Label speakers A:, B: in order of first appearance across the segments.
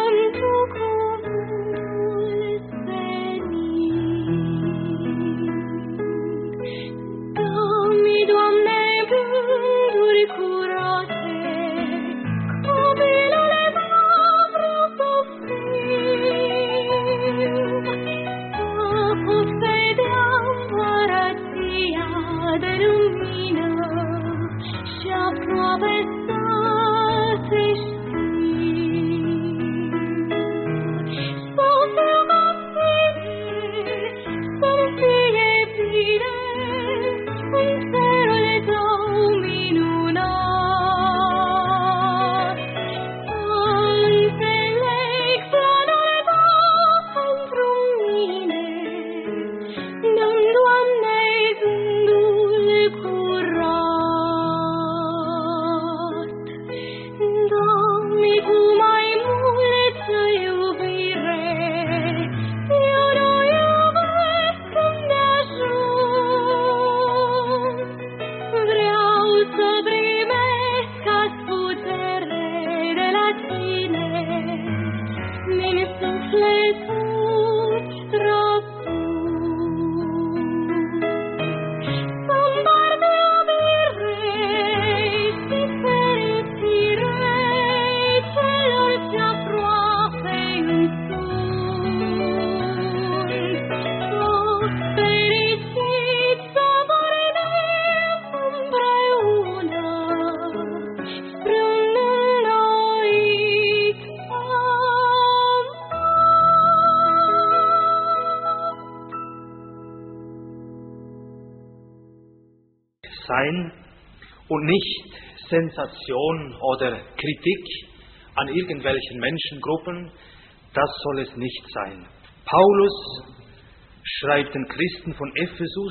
A: Sein und nicht Sensation oder Kritik an irgendwelchen Menschengruppen, das soll es nicht sein. Paulus schreibt den Christen von Ephesus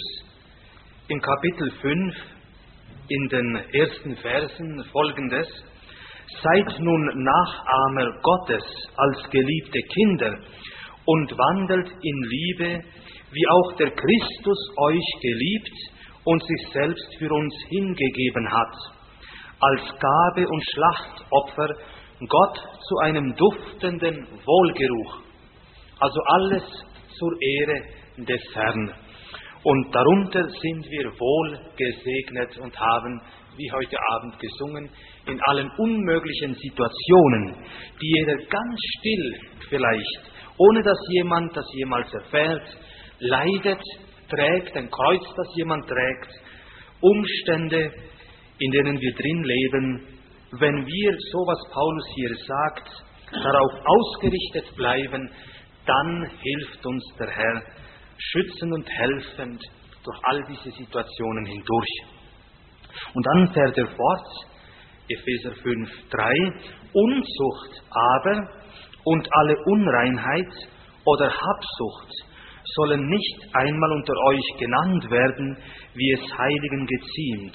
A: im Kapitel 5 in den ersten Versen Folgendes: Seid nun Nachahmer Gottes als geliebte Kinder und wandelt in Liebe, wie auch der Christus euch geliebt und sich selbst für uns hingegeben hat, als Gabe und Schlachtopfer Gott zu einem duftenden Wohlgeruch. Also alles zur Ehre des Herrn. Und darunter sind wir wohl gesegnet und haben, wie heute Abend gesungen, in allen unmöglichen Situationen, die jeder ganz still vielleicht, ohne dass jemand das jemals erfährt, leidet, trägt, ein Kreuz, das jemand trägt, Umstände, in denen wir drin leben. Wenn wir, so was Paulus hier sagt, darauf ausgerichtet bleiben, dann hilft uns der Herr schützend und helfend durch all diese Situationen hindurch. Und dann fährt er fort, Epheser 5,3: Unzucht aber und alle Unreinheit oder Habsucht sollen nicht einmal unter euch genannt werden, wie es Heiligen geziemt.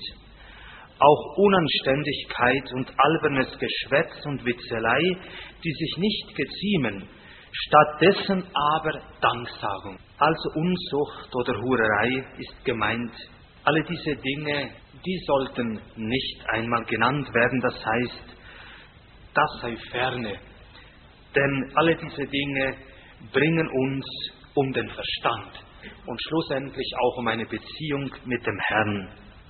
A: Auch Unanständigkeit und albernes Geschwätz und Witzelei, die sich nicht geziemen, stattdessen aber Danksagung. Also Unzucht oder Hurerei ist gemeint. Alle diese Dinge, die sollten nicht einmal genannt werden, das heißt, das sei ferne. Denn alle diese Dinge bringen uns um den Verstand und schlussendlich auch um eine Beziehung mit dem Herrn.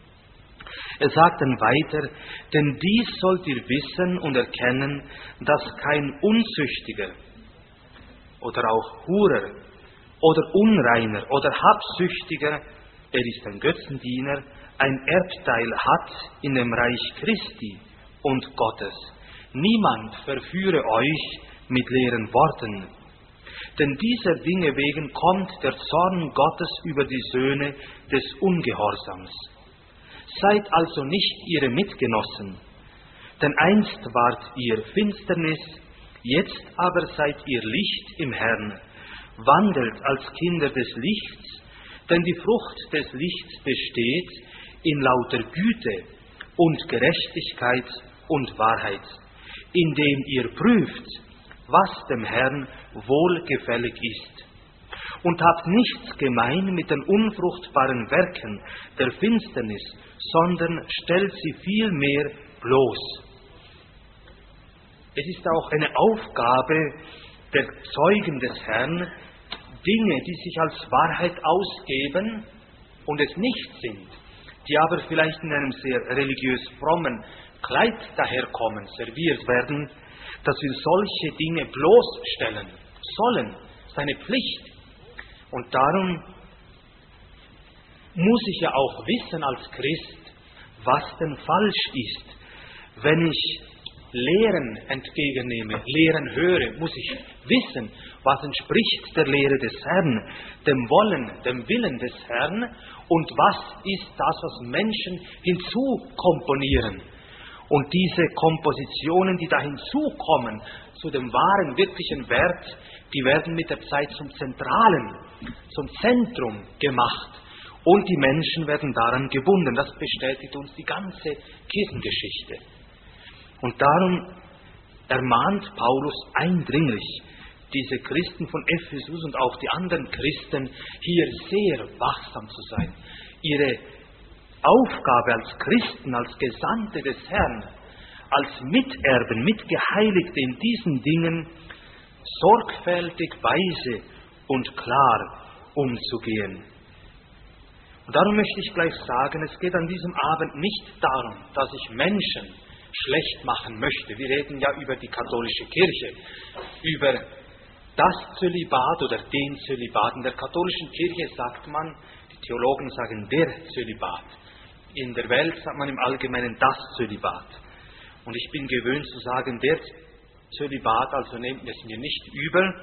A: Er sagt dann weiter: Denn dies sollt ihr wissen und erkennen, dass kein Unzüchtiger oder auch Hurer oder Unreiner oder Habsüchtiger, er ist ein Götzendiener, ein Erbteil hat in dem Reich Christi und Gottes. Niemand verführe euch mit leeren Worten. Denn dieser Dinge wegen kommt der Zorn Gottes über die Söhne des Ungehorsams. Seid also nicht ihre Mitgenossen, denn einst wart ihr Finsternis, jetzt aber seid ihr Licht im Herrn. Wandelt als Kinder des Lichts, denn die Frucht des Lichts besteht in lauter Güte und Gerechtigkeit und Wahrheit, indem ihr prüft, was dem Herrn wohlgefällig ist. Und habt nichts gemein mit den unfruchtbaren Werken der Finsternis, sondern stellt sie vielmehr bloß. Es ist auch eine Aufgabe der Zeugen des Herrn, Dinge, die sich als Wahrheit ausgeben und es nicht sind, die aber vielleicht in einem sehr religiös frommen Kleid daherkommen, serviert werden, dass wir solche Dinge bloßstellen sollen. Das ist eine Pflicht. Und darum muss ich ja auch wissen als Christ, was denn falsch ist. Wenn ich Lehren entgegennehme, Lehren höre, muss ich wissen, was entspricht der Lehre des Herrn, dem Wollen, dem Willen des Herrn und was ist das, was Menschen hinzukomponieren. Und diese Kompositionen, die da hinzukommen, zu dem wahren, wirklichen Wert, die werden mit der Zeit zum Zentralen, zum Zentrum gemacht. Und die Menschen werden daran gebunden. Das bestätigt uns die ganze Kirchengeschichte. Und darum ermahnt Paulus eindringlich diese Christen von Ephesus und auch die anderen Christen, hier sehr wachsam zu sein. Ihre Aufgabe als Christen, als Gesandte des Herrn, als Miterben, Mitgeheiligte in diesen Dingen, sorgfältig, weise und klar umzugehen. Und darum möchte ich gleich sagen, es geht an diesem Abend nicht darum, dass ich Menschen schlecht machen möchte. Wir reden ja über die katholische Kirche, über das Zölibat oder den Zölibat. In der katholischen Kirche sagt man, die Theologen sagen der Zölibat. In der Welt sagt man im Allgemeinen das Zölibat. Und ich bin gewöhnt zu sagen, der Zölibat, also nehmt es mir nicht übel,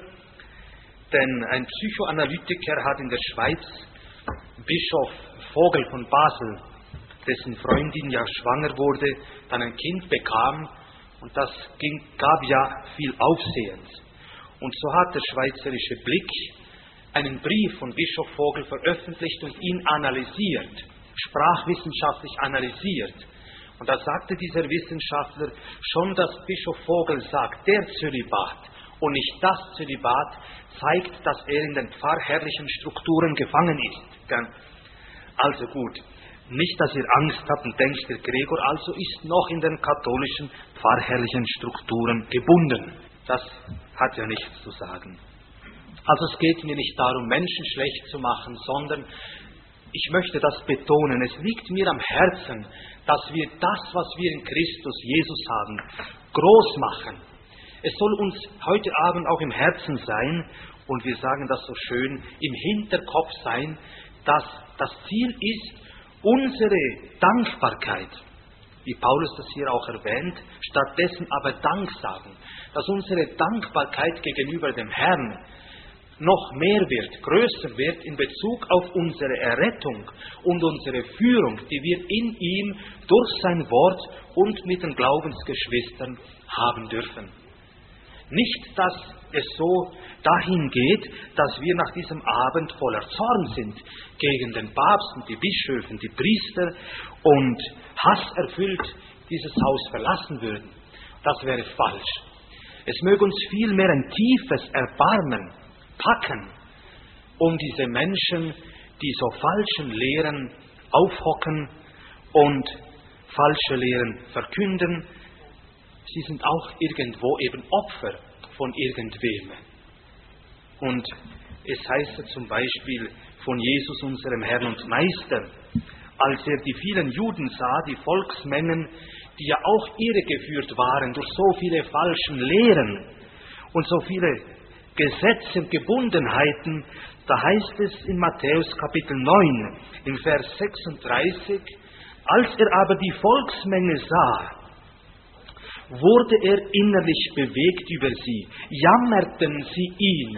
A: denn ein Psychoanalytiker hat in der Schweiz Bischof Vogel von Basel, dessen Freundin ja schwanger wurde, dann ein Kind bekam und das gab ja viel Aufsehens. Und so hat der Schweizerische Blick einen Brief von Bischof Vogel veröffentlicht und ihn analysiert, sprachwissenschaftlich analysiert. Und da sagte dieser Wissenschaftler, schon dass Bischof Vogel sagt, der Zölibat und nicht das Zölibat, zeigt, dass er in den pfarrherrlichen Strukturen gefangen ist. Also gut, nicht, dass ihr Angst habt und denkt, der Gregor also ist noch in den katholischen pfarrherrlichen Strukturen gebunden. Das hat ja nichts zu sagen. Also es geht mir nicht darum, Menschen schlecht zu machen, sondern ich möchte das betonen. Es liegt mir am Herzen, dass wir das, was wir in Christus Jesus haben, groß machen. Es soll uns heute Abend auch im Herzen sein, und wir sagen das so schön, im Hinterkopf sein, dass das Ziel ist, unsere Dankbarkeit, wie Paulus das hier auch erwähnt, stattdessen aber Dank sagen, dass unsere Dankbarkeit gegenüber dem Herrn noch mehr wird, größer wird in Bezug auf unsere Errettung und unsere Führung, die wir in ihm durch sein Wort und mit den Glaubensgeschwistern haben dürfen. Nicht, dass es so dahin geht, dass wir nach diesem Abend voller Zorn sind gegen den Papst und die Bischöfe, die Priester und hasserfüllt dieses Haus verlassen würden. Das wäre falsch. Es möge uns vielmehr ein tiefes Erbarmen packen, um diese Menschen, die so falschen Lehren aufhocken und falsche Lehren verkünden, sie sind auch irgendwo eben Opfer von irgendwem. Und es heißt zum Beispiel von Jesus, unserem Herrn und Meister, als er die vielen Juden sah, die Volksmengen, die ja auch irregeführt waren durch so viele falschen Lehren und so viele Gesetze und Gebundenheiten, da heißt es in Matthäus Kapitel 9, im Vers 36, als er aber die Volksmenge sah, wurde er innerlich bewegt über sie, jammerten sie ihn,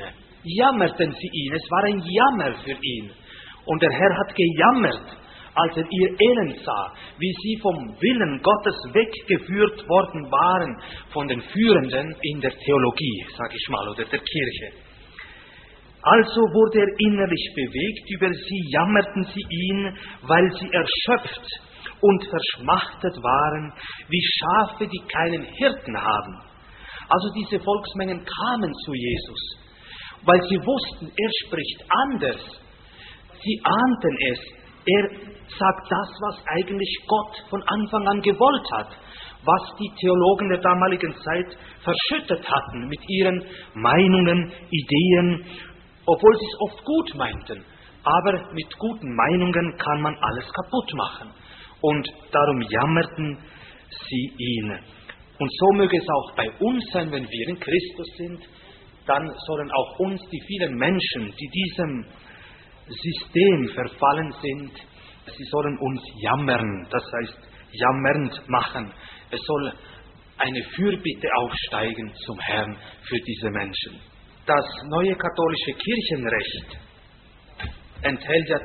A: es war ein Jammer für ihn. Und der Herr hat gejammert, als er ihr Elend sah, wie sie vom Willen Gottes weggeführt worden waren von den Führenden in der Theologie, sage ich mal, oder der Kirche. Also wurde er innerlich bewegt über sie, jammerten sie ihn, weil sie erschöpft und verschmachtet waren, wie Schafe, die keinen Hirten haben. Also diese Volksmengen kamen zu Jesus, weil sie wussten, er spricht anders. Sie ahnten es. Er sagt das, was eigentlich Gott von Anfang an gewollt hat, was die Theologen der damaligen Zeit verschüttet hatten mit ihren Meinungen, Ideen, obwohl sie es oft gut meinten. Aber mit guten Meinungen kann man alles kaputt machen. Und darum jammerten sie ihn. Und so möge es auch bei uns sein, wenn wir in Christus sind, dann sollen auch uns die vielen Menschen, die diesem System verfallen sind, sie sollen uns jammern, das heißt jammernd machen. Es soll eine Fürbitte aufsteigen zum Herrn für diese Menschen. Das neue katholische Kirchenrecht enthält ja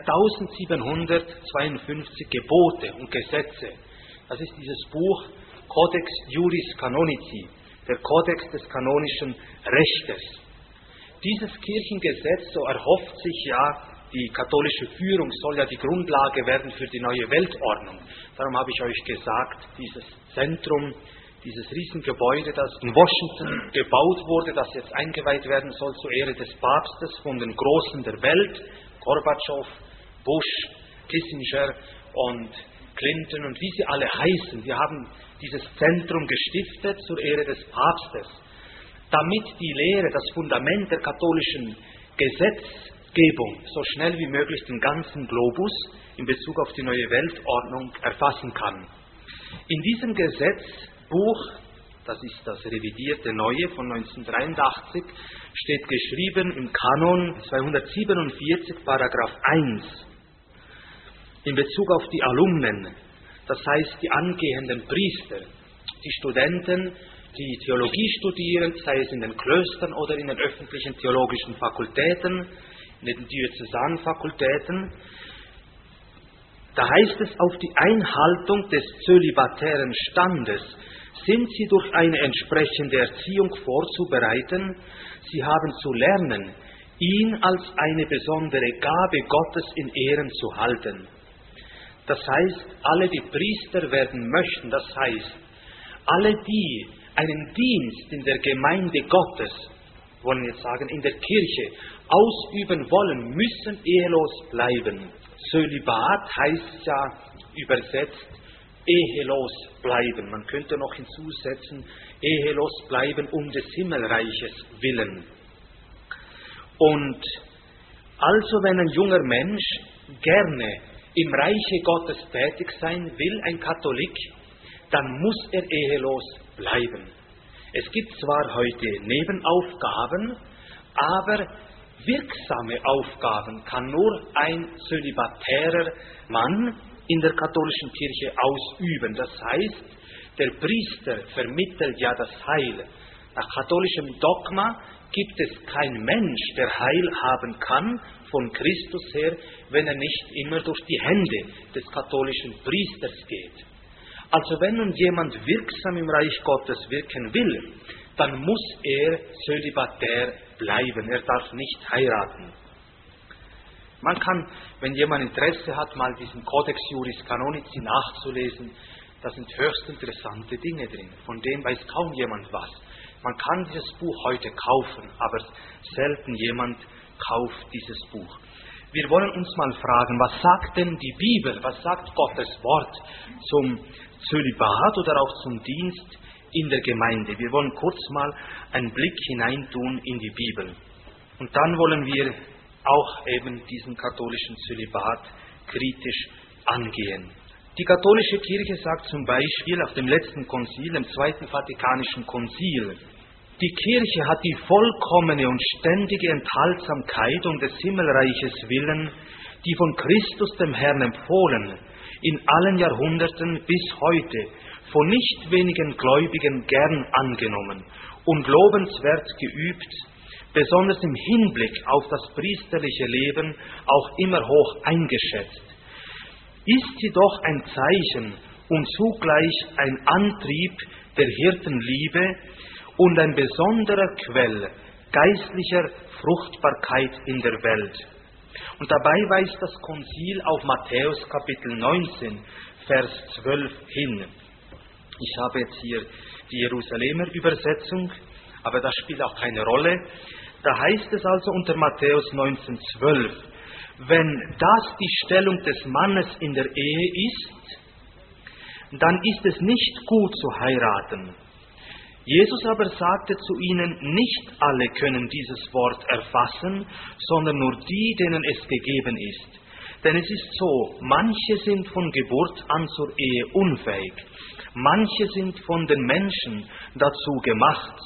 A: 1752 Gebote und Gesetze. Das ist dieses Buch Codex Juris Canonici, der Kodex des kanonischen Rechtes. Dieses Kirchengesetz, so erhofft sich ja, die katholische Führung soll ja die Grundlage werden für die neue Weltordnung. Darum habe ich euch gesagt, dieses Zentrum, dieses Riesengebäude, das in Washington gebaut wurde, das jetzt eingeweiht werden soll zur Ehre des Papstes von den Großen der Welt, Gorbatschow, Bush, Kissinger und Clinton und wie sie alle heißen, die haben dieses Zentrum gestiftet zur Ehre des Papstes, damit die Lehre, das Fundament der katholischen Gesetzgebung so schnell wie möglich den ganzen Globus in Bezug auf die neue Weltordnung erfassen kann. In diesem Gesetzbuch, das ist das revidierte Neue von 1983, steht geschrieben im Kanon 247, Paragraph 1, in Bezug auf die Alumnen, das heißt die angehenden Priester, die Studenten, die Theologie studieren, sei es in den Klöstern oder in den öffentlichen theologischen Fakultäten, in den diözesanen Fakultäten. Da heißt es, auf die Einhaltung des zölibatären Standes sind sie durch eine entsprechende Erziehung vorzubereiten. Sie haben zu lernen, ihn als eine besondere Gabe Gottes in Ehren zu halten. Das heißt, alle, die Priester werden möchten, das heißt, alle, die einen Dienst in der Gemeinde Gottes, wollen jetzt sagen, in der Kirche, ausüben wollen, müssen ehelos bleiben. Zölibat heißt ja übersetzt, ehelos bleiben. Man könnte noch hinzusetzen, ehelos bleiben um des Himmelreiches willen. Und also, wenn ein junger Mensch gerne im Reiche Gottes tätig sein will, ein Katholik, dann muss er ehelos bleiben. Es gibt zwar heute Nebenaufgaben, aber wirksame Aufgaben kann nur ein zölibatärer Mann in der katholischen Kirche ausüben. Das heißt, der Priester vermittelt ja das Heil. Nach katholischem Dogma gibt es keinen Mensch, der Heil haben kann von Christus her, wenn er nicht immer durch die Hände des katholischen Priesters geht. Also wenn nun jemand wirksam im Reich Gottes wirken will, dann muss er zölibatär bleiben, er darf nicht heiraten. Man kann, wenn jemand Interesse hat, mal diesen Codex Juris Canonici nachzulesen, da sind höchst interessante Dinge drin, von dem weiß kaum jemand was. Man kann dieses Buch heute kaufen, aber selten jemand kauft dieses Buch. Wir wollen uns mal fragen, was sagt denn die Bibel, was sagt Gottes Wort zum Zölibat oder auch zum Dienst in der Gemeinde? Wir wollen kurz mal einen Blick hineintun in die Bibel. Und dann wollen wir auch eben diesen katholischen Zölibat kritisch angehen. Die katholische Kirche sagt zum Beispiel auf dem letzten Konzil, dem Zweiten Vatikanischen Konzil, die Kirche hat die vollkommene und ständige Enthaltsamkeit um des Himmelreiches willen, die von Christus dem Herrn empfohlen, in allen Jahrhunderten bis heute von nicht wenigen Gläubigen gern angenommen und lobenswert geübt, besonders im Hinblick auf das priesterliche Leben auch immer hoch eingeschätzt. Ist sie doch ein Zeichen und zugleich ein Antrieb der Hirtenliebe und ein besonderer Quell geistlicher Fruchtbarkeit in der Welt. Und dabei weist das Konzil auf Matthäus Kapitel 19, Vers 12 hin. Ich habe jetzt hier die Jerusalemer Übersetzung, aber das spielt auch keine Rolle. Da heißt es also unter Matthäus 19, 12, wenn das die Stellung des Mannes in der Ehe ist, dann ist es nicht gut zu heiraten. Jesus aber sagte zu ihnen, nicht alle können dieses Wort erfassen, sondern nur die, denen es gegeben ist. Denn es ist so, manche sind von Geburt an zur Ehe unfähig, manche sind von den Menschen dazu gemacht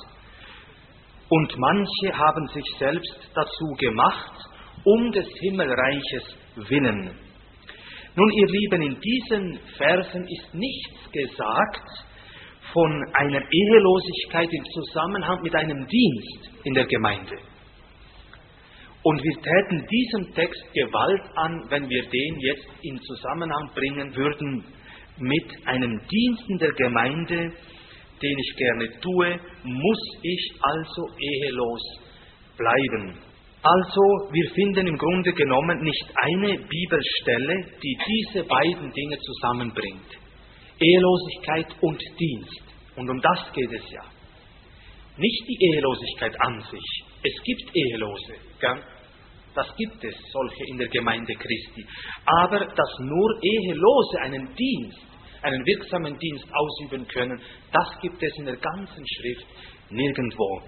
A: und manche haben sich selbst dazu gemacht, um des Himmelreiches willen. Nun, ihr Lieben, in diesen Versen ist nichts gesagt von einer Ehelosigkeit im Zusammenhang mit einem Dienst in der Gemeinde. Und wir täten diesem Text Gewalt an, wenn wir den jetzt in Zusammenhang bringen würden mit einem Dienst in der Gemeinde, den ich gerne tue, muss ich also ehelos bleiben. Also, wir finden im Grunde genommen nicht eine Bibelstelle, die diese beiden Dinge zusammenbringt. Ehelosigkeit und Dienst. Und um das geht es ja. Nicht die Ehelosigkeit an sich. Es gibt Ehelose. Gell? Das gibt es, solche in der Gemeinde Christi. Aber dass nur Ehelose einen Dienst, einen wirksamen Dienst ausüben können, das gibt es in der ganzen Schrift nirgendwo.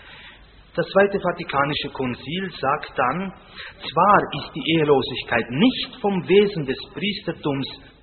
A: Das Zweite Vatikanische Konzil sagt dann, zwar ist die Ehelosigkeit nicht vom Wesen des Priestertums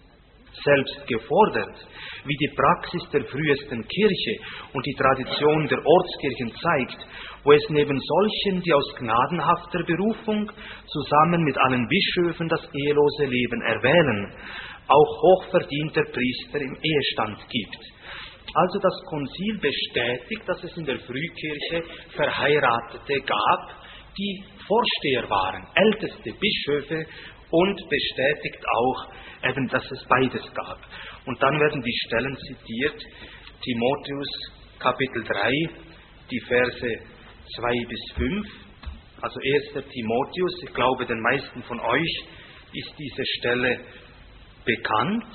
A: selbst gefordert, wie die Praxis der frühesten Kirche und die Tradition der Ortskirchen zeigt, wo es neben solchen, die aus gnadenhafter Berufung zusammen mit allen Bischöfen das ehelose Leben erwählen, auch hochverdienter Priester im Ehestand gibt. Also das Konzil bestätigt, dass es in der Frühkirche Verheiratete gab, die Vorsteher waren, älteste Bischöfe, und bestätigt auch eben, dass es beides gab. Und dann werden die Stellen zitiert, Timotheus Kapitel 3, die Verse 2 bis 5, also 1. Timotheus, ich glaube, den meisten von euch ist diese Stelle bekannt.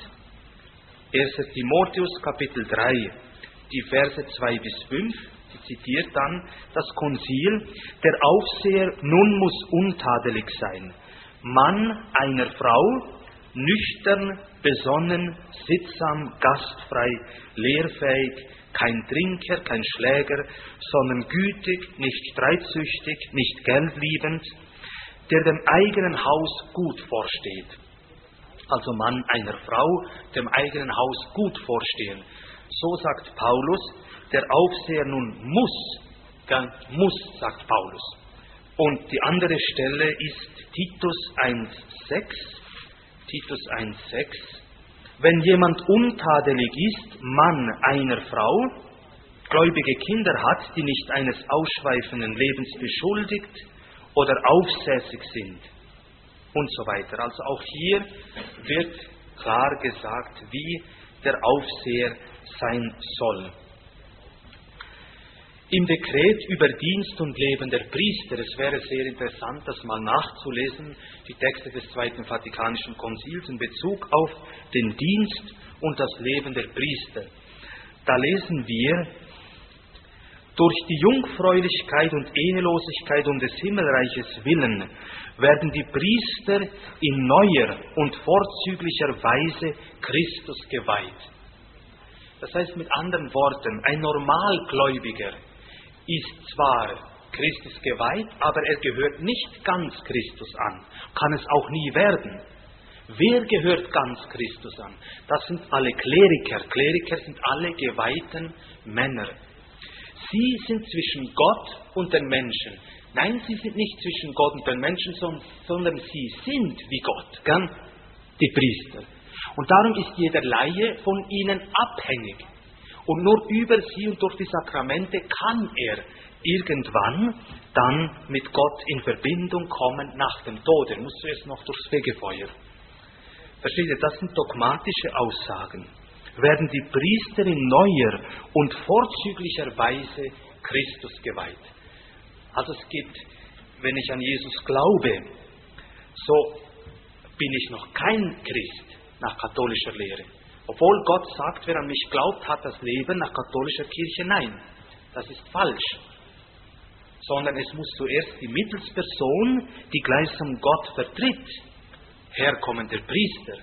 A: 1. Timotheus Kapitel 3, die Verse 2 bis 5, die zitiert dann das Konzil, der Aufseher nun muss untadelig sein, Mann einer Frau, nüchtern, besonnen, sittsam, gastfrei, lehrfähig, kein Trinker, kein Schläger, sondern gütig, nicht streitsüchtig, nicht geldliebend, der dem eigenen Haus gut vorsteht. Also Mann einer Frau, dem eigenen Haus gut vorstehen. So sagt Paulus, der Aufseher nun muss, sagt Paulus. Und die andere Stelle ist Titus 1,6. Titus 1,6. Wenn jemand untadelig ist, Mann einer Frau, gläubige Kinder hat, die nicht eines ausschweifenden Lebens beschuldigt oder aufsässig sind und so weiter. Also auch hier wird klar gesagt, wie der Aufseher sein soll. Im Dekret über Dienst und Leben der Priester, es wäre sehr interessant, das mal nachzulesen, die Texte des Zweiten Vatikanischen Konzils in Bezug auf den Dienst und das Leben der Priester. Da lesen wir, durch die Jungfräulichkeit und Ehelosigkeit um des Himmelreiches willen werden die Priester in neuer und vorzüglicher Weise Christus geweiht. Das heißt mit anderen Worten, ein Normalgläubiger ist zwar Christus geweiht, aber er gehört nicht ganz Christus an, kann es auch nie werden. Wer gehört ganz Christus an? Das sind alle Kleriker. Kleriker sind alle geweihten Männer. Sie sind zwischen Gott und den Menschen. Nein, sie sind nicht zwischen Gott und den Menschen, sondern sie sind wie Gott, gell? Die Priester. Und darum ist jeder Laie von ihnen abhängig. Und nur über sie und durch die Sakramente kann er irgendwann dann mit Gott in Verbindung kommen nach dem Tod. Er muss zuerst noch durchs Fegefeuer. Versteht ihr, das sind dogmatische Aussagen. Werden die Priester in neuer und vorzüglicher Weise Christus geweiht. Also es gibt, wenn ich an Jesus glaube, so bin ich noch kein Christ nach katholischer Lehre. Obwohl Gott sagt, wer an mich glaubt, hat das Leben nach katholischer Kirche. Nein, das ist falsch. Sondern es muss zuerst die Mittelsperson, die gleichsam Gott vertritt, herkommen, der Priester.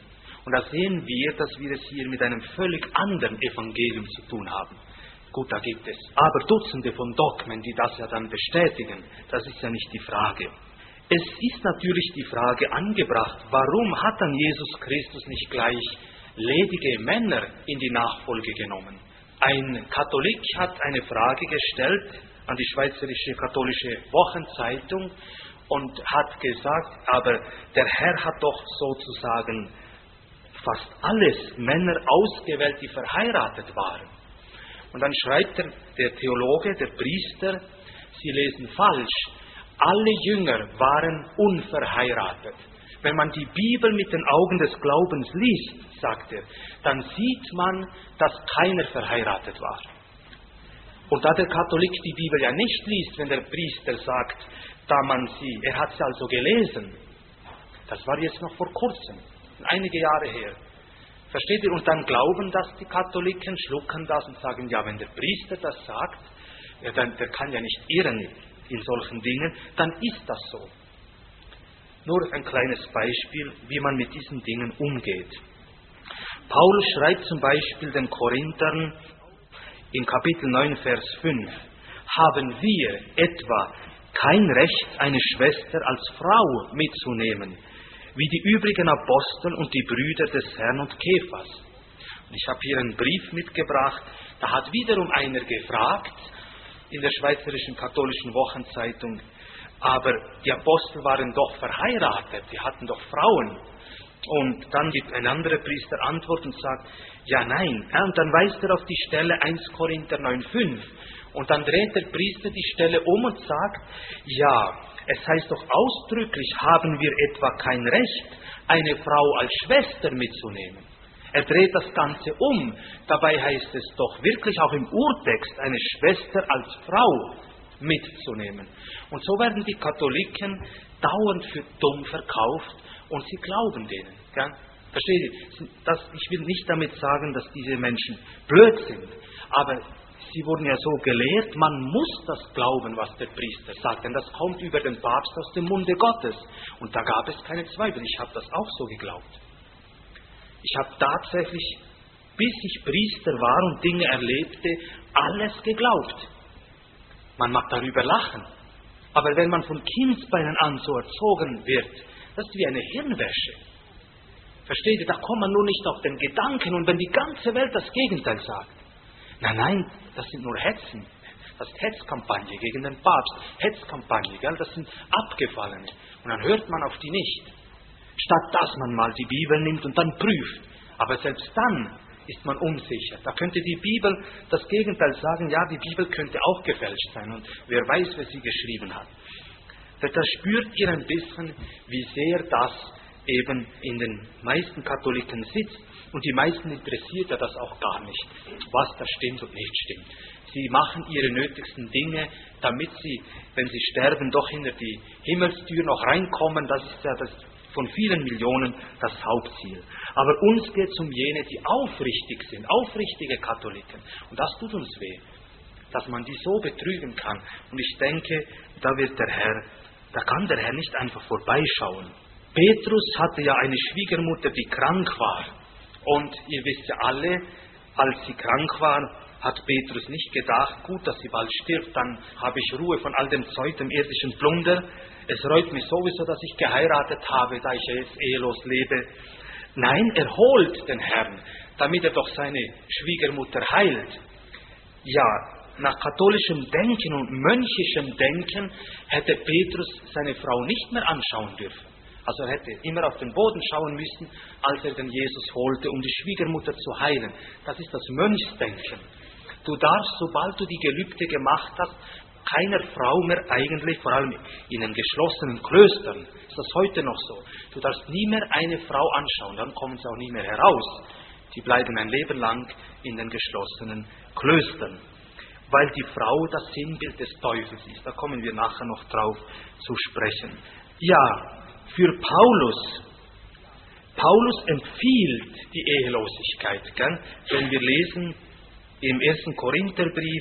A: Und da sehen wir, dass wir es hier mit einem völlig anderen Evangelium zu tun haben. Gut, da gibt es aber Dutzende von Dogmen, die das ja dann bestätigen. Das ist ja nicht die Frage. Es ist natürlich die Frage angebracht, warum hat dann Jesus Christus nicht gleich ledige Männer in die Nachfolge genommen? Ein Katholik hat eine Frage gestellt an die Schweizerische Katholische Wochenzeitung und hat gesagt, aber der Herr hat doch sozusagen fast alles Männer ausgewählt, die verheiratet waren. Und dann schreibt der Theologe, der Priester, Sie lesen falsch, alle Jünger waren unverheiratet. Wenn man die Bibel mit den Augen des Glaubens liest, sagt er, dann sieht man, dass keiner verheiratet war. Und da der Katholik die Bibel ja nicht liest, wenn der Priester sagt, er hat sie also gelesen, das war jetzt noch vor kurzem, einige Jahre her. Versteht ihr? Und dann glauben das die Katholiken, schlucken das und sagen, ja, wenn der Priester das sagt, ja, der kann ja nicht irren in solchen Dingen, dann ist das so. Nur ein kleines Beispiel, wie man mit diesen Dingen umgeht. Paulus schreibt zum Beispiel den Korinthern in Kapitel 9, Vers 5, haben wir etwa kein Recht, eine Schwester als Frau mitzunehmen, wie die übrigen Apostel und die Brüder des Herrn und Kephas. Und ich habe hier einen Brief mitgebracht, da hat wiederum einer gefragt, in der Schweizerischen Katholischen Wochenzeitung, aber die Apostel waren doch verheiratet, die hatten doch Frauen. Und dann gibt ein anderer Priester Antwort und sagt, ja, nein. Und dann weist er auf die Stelle 1 Korinther 9,5. Und dann dreht der Priester die Stelle um und sagt, ja, es heißt doch ausdrücklich, haben wir etwa kein Recht, eine Frau als Schwester mitzunehmen. Er dreht das Ganze um. Dabei heißt es doch wirklich auch im Urtext, eine Schwester als Frau mitzunehmen. Und so werden die Katholiken dauernd für dumm verkauft und sie glauben denen. Ja? Versteht ihr? Ich will nicht damit sagen, dass diese Menschen blöd sind, aber sie wurden ja so gelehrt, man muss das glauben, was der Priester sagt, denn das kommt über den Papst aus dem Munde Gottes. Und da gab es keine Zweifel. Ich habe das auch so geglaubt. Ich habe tatsächlich, bis ich Priester war und Dinge erlebte, alles geglaubt. Man mag darüber lachen, aber wenn man von Kindsbeinen an so erzogen wird, das ist wie eine Hirnwäsche. Versteht ihr, da kommt man nur nicht auf den Gedanken, und wenn die ganze Welt das Gegenteil sagt, nein, das sind nur Hetzen, das ist Hetzkampagne gegen den Papst, Hetzkampagne, gell? Das sind Abgefallene, und dann hört man auf die nicht, statt dass man mal die Bibel nimmt und dann prüft, aber selbst dann ist man unsicher. Da könnte die Bibel das Gegenteil sagen, ja, die Bibel könnte auch gefälscht sein und wer weiß, wer sie geschrieben hat. Da spürt ihr ein bisschen, wie sehr das eben in den meisten Katholiken sitzt, und die meisten interessiert ja das auch gar nicht, was da stimmt und nicht stimmt. Sie machen ihre nötigsten Dinge, damit sie, wenn sie sterben, doch hinter die Himmelstür noch reinkommen. Das ist ja das von vielen Millionen das Hauptziel. Aber uns geht es um jene, die aufrichtig sind, aufrichtige Katholiken. Und das tut uns weh, dass man die so betrügen kann. Und ich denke, da kann der Herr nicht einfach vorbeischauen. Petrus hatte ja eine Schwiegermutter, die krank war. Und ihr wisst ja alle, als sie krank war, hat Petrus nicht gedacht, gut, dass sie bald stirbt, dann habe ich Ruhe von all dem Zeug, dem irdischen Plunder. Es reut mich sowieso, dass ich geheiratet habe, da ich jetzt ehelos lebe. Nein, er holt den Herrn, damit er doch seine Schwiegermutter heilt. Ja, nach katholischem Denken und mönchischem Denken hätte Petrus seine Frau nicht mehr anschauen dürfen. Also er hätte immer auf den Boden schauen müssen, als er den Jesus holte, um die Schwiegermutter zu heilen. Das ist das Mönchsdenken. Du darfst, sobald du die Gelübde gemacht hast, keiner Frau mehr eigentlich, vor allem in den geschlossenen Klöstern, ist das heute noch so. Du darfst nie mehr eine Frau anschauen, dann kommen sie auch nie mehr heraus. Die bleiben ein Leben lang in den geschlossenen Klöstern, weil die Frau das Sinnbild des Teufels ist. Da kommen wir nachher noch drauf zu sprechen. Ja, für Paulus empfiehlt die Ehelosigkeit, gell? Wenn wir lesen im 1. Korintherbrief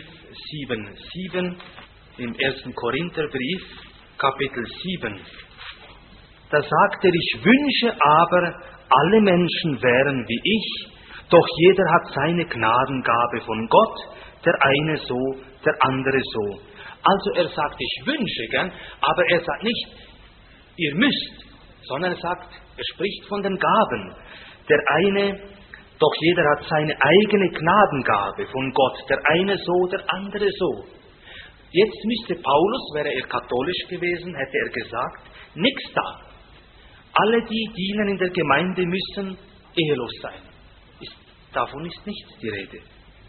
A: 7,7, im 1. Korintherbrief, Kapitel 7, Da sagt er, ich wünsche aber, alle Menschen wären wie ich, doch jeder hat seine Gnadengabe von Gott, der eine so, der andere so. Also er sagt, ich wünsche gern, aber er sagt nicht, ihr müsst, sondern er spricht von den Gaben. Der eine, doch jeder hat seine eigene Gnadengabe von Gott, der eine so, der andere so. Jetzt müsste Paulus, wäre er katholisch gewesen, hätte er gesagt, nix da. Alle, die dienen in der Gemeinde, müssen ehelos sein. Davon ist nicht die Rede.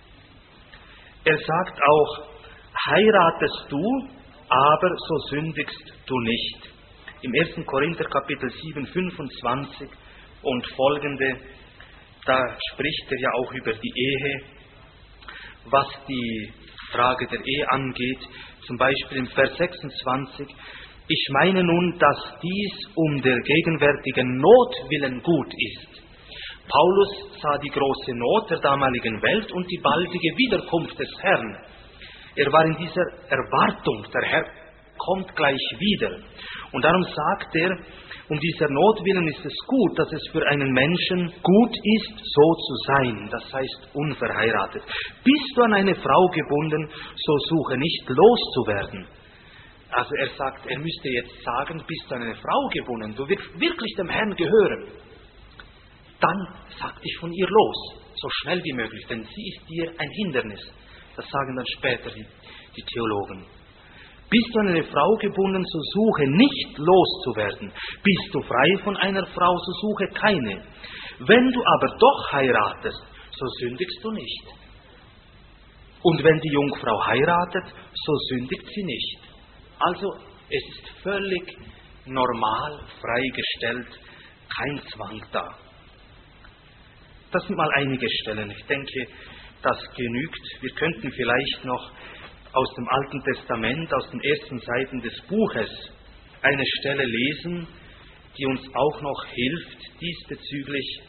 A: Er sagt auch, heiratest du, aber so sündigst du nicht. Im 1. Korinther Kapitel 7, 25 und folgende, da spricht er ja auch über die Ehe, was die Frage der Ehe angeht, zum Beispiel im Vers 26, ich meine nun, dass dies um der gegenwärtigen Not willen gut ist. Paulus sah die große Not der damaligen Welt und die baldige Wiederkunft des Herrn. Er war in dieser Erwartung, der Herr kommt gleich wieder. Und darum sagt er, um dieser Not willen ist es gut, dass es für einen Menschen gut ist, so zu sein, das heißt unverheiratet. Bist du an eine Frau gebunden, so suche nicht loszuwerden. Also er sagt, er müsste jetzt sagen, bist du an eine Frau gebunden, du wirst wirklich dem Herrn gehören. Dann sag dich von ihr los, so schnell wie möglich, denn sie ist dir ein Hindernis. Das sagen dann später die Theologen. Bist du an eine Frau gebunden, so suche nicht loszuwerden. Bist du frei von einer Frau, so suche keine. Wenn du aber doch heiratest, so sündigst du nicht. Und wenn die Jungfrau heiratet, so sündigt sie nicht. Also es ist völlig normal, freigestellt, kein Zwang da. Das sind mal einige Stellen. Ich denke, das genügt. Wir könnten vielleicht noch aus dem Alten Testament, aus den ersten Seiten des Buches, eine Stelle lesen, die uns auch noch hilft diesbezüglich.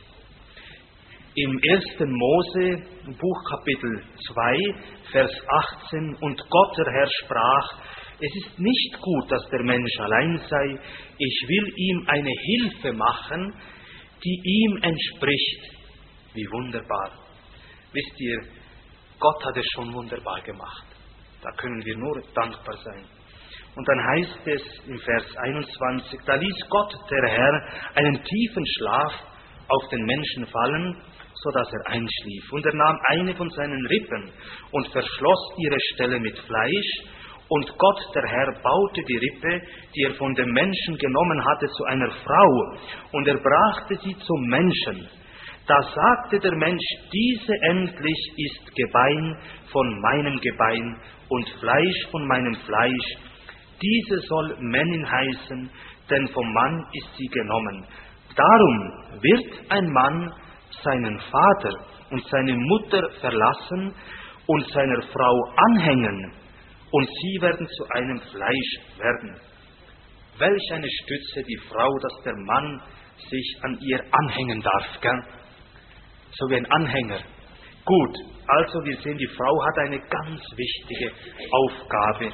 A: Im 1. Mose, Buch Kapitel 2, Vers 18, und Gott, der Herr, sprach, es ist nicht gut, dass der Mensch allein sei, ich will ihm eine Hilfe machen, die ihm entspricht. Wie wunderbar. Wisst ihr, Gott hat es schon wunderbar gemacht. Da können wir nur dankbar sein. Und dann heißt es im Vers 21, da ließ Gott, der Herr, einen tiefen Schlaf auf den Menschen fallen, so dass er einschlief. Und er nahm eine von seinen Rippen und verschloss ihre Stelle mit Fleisch. Und Gott, der Herr, baute die Rippe, die er von dem Menschen genommen hatte, zu einer Frau. Und er brachte sie zum Menschen. Da sagte der Mensch, diese endlich ist Gebein von meinem Gebein und Fleisch von meinem Fleisch. Diese soll Männin heißen, denn vom Mann ist sie genommen. Darum wird ein Mann seinen Vater und seine Mutter verlassen und seiner Frau anhängen, und sie werden zu einem Fleisch werden. Welch eine Stütze die Frau, dass der Mann sich an ihr anhängen darf, gell? So wie ein Anhänger. Gut, also wir sehen, die Frau hat eine ganz wichtige Aufgabe,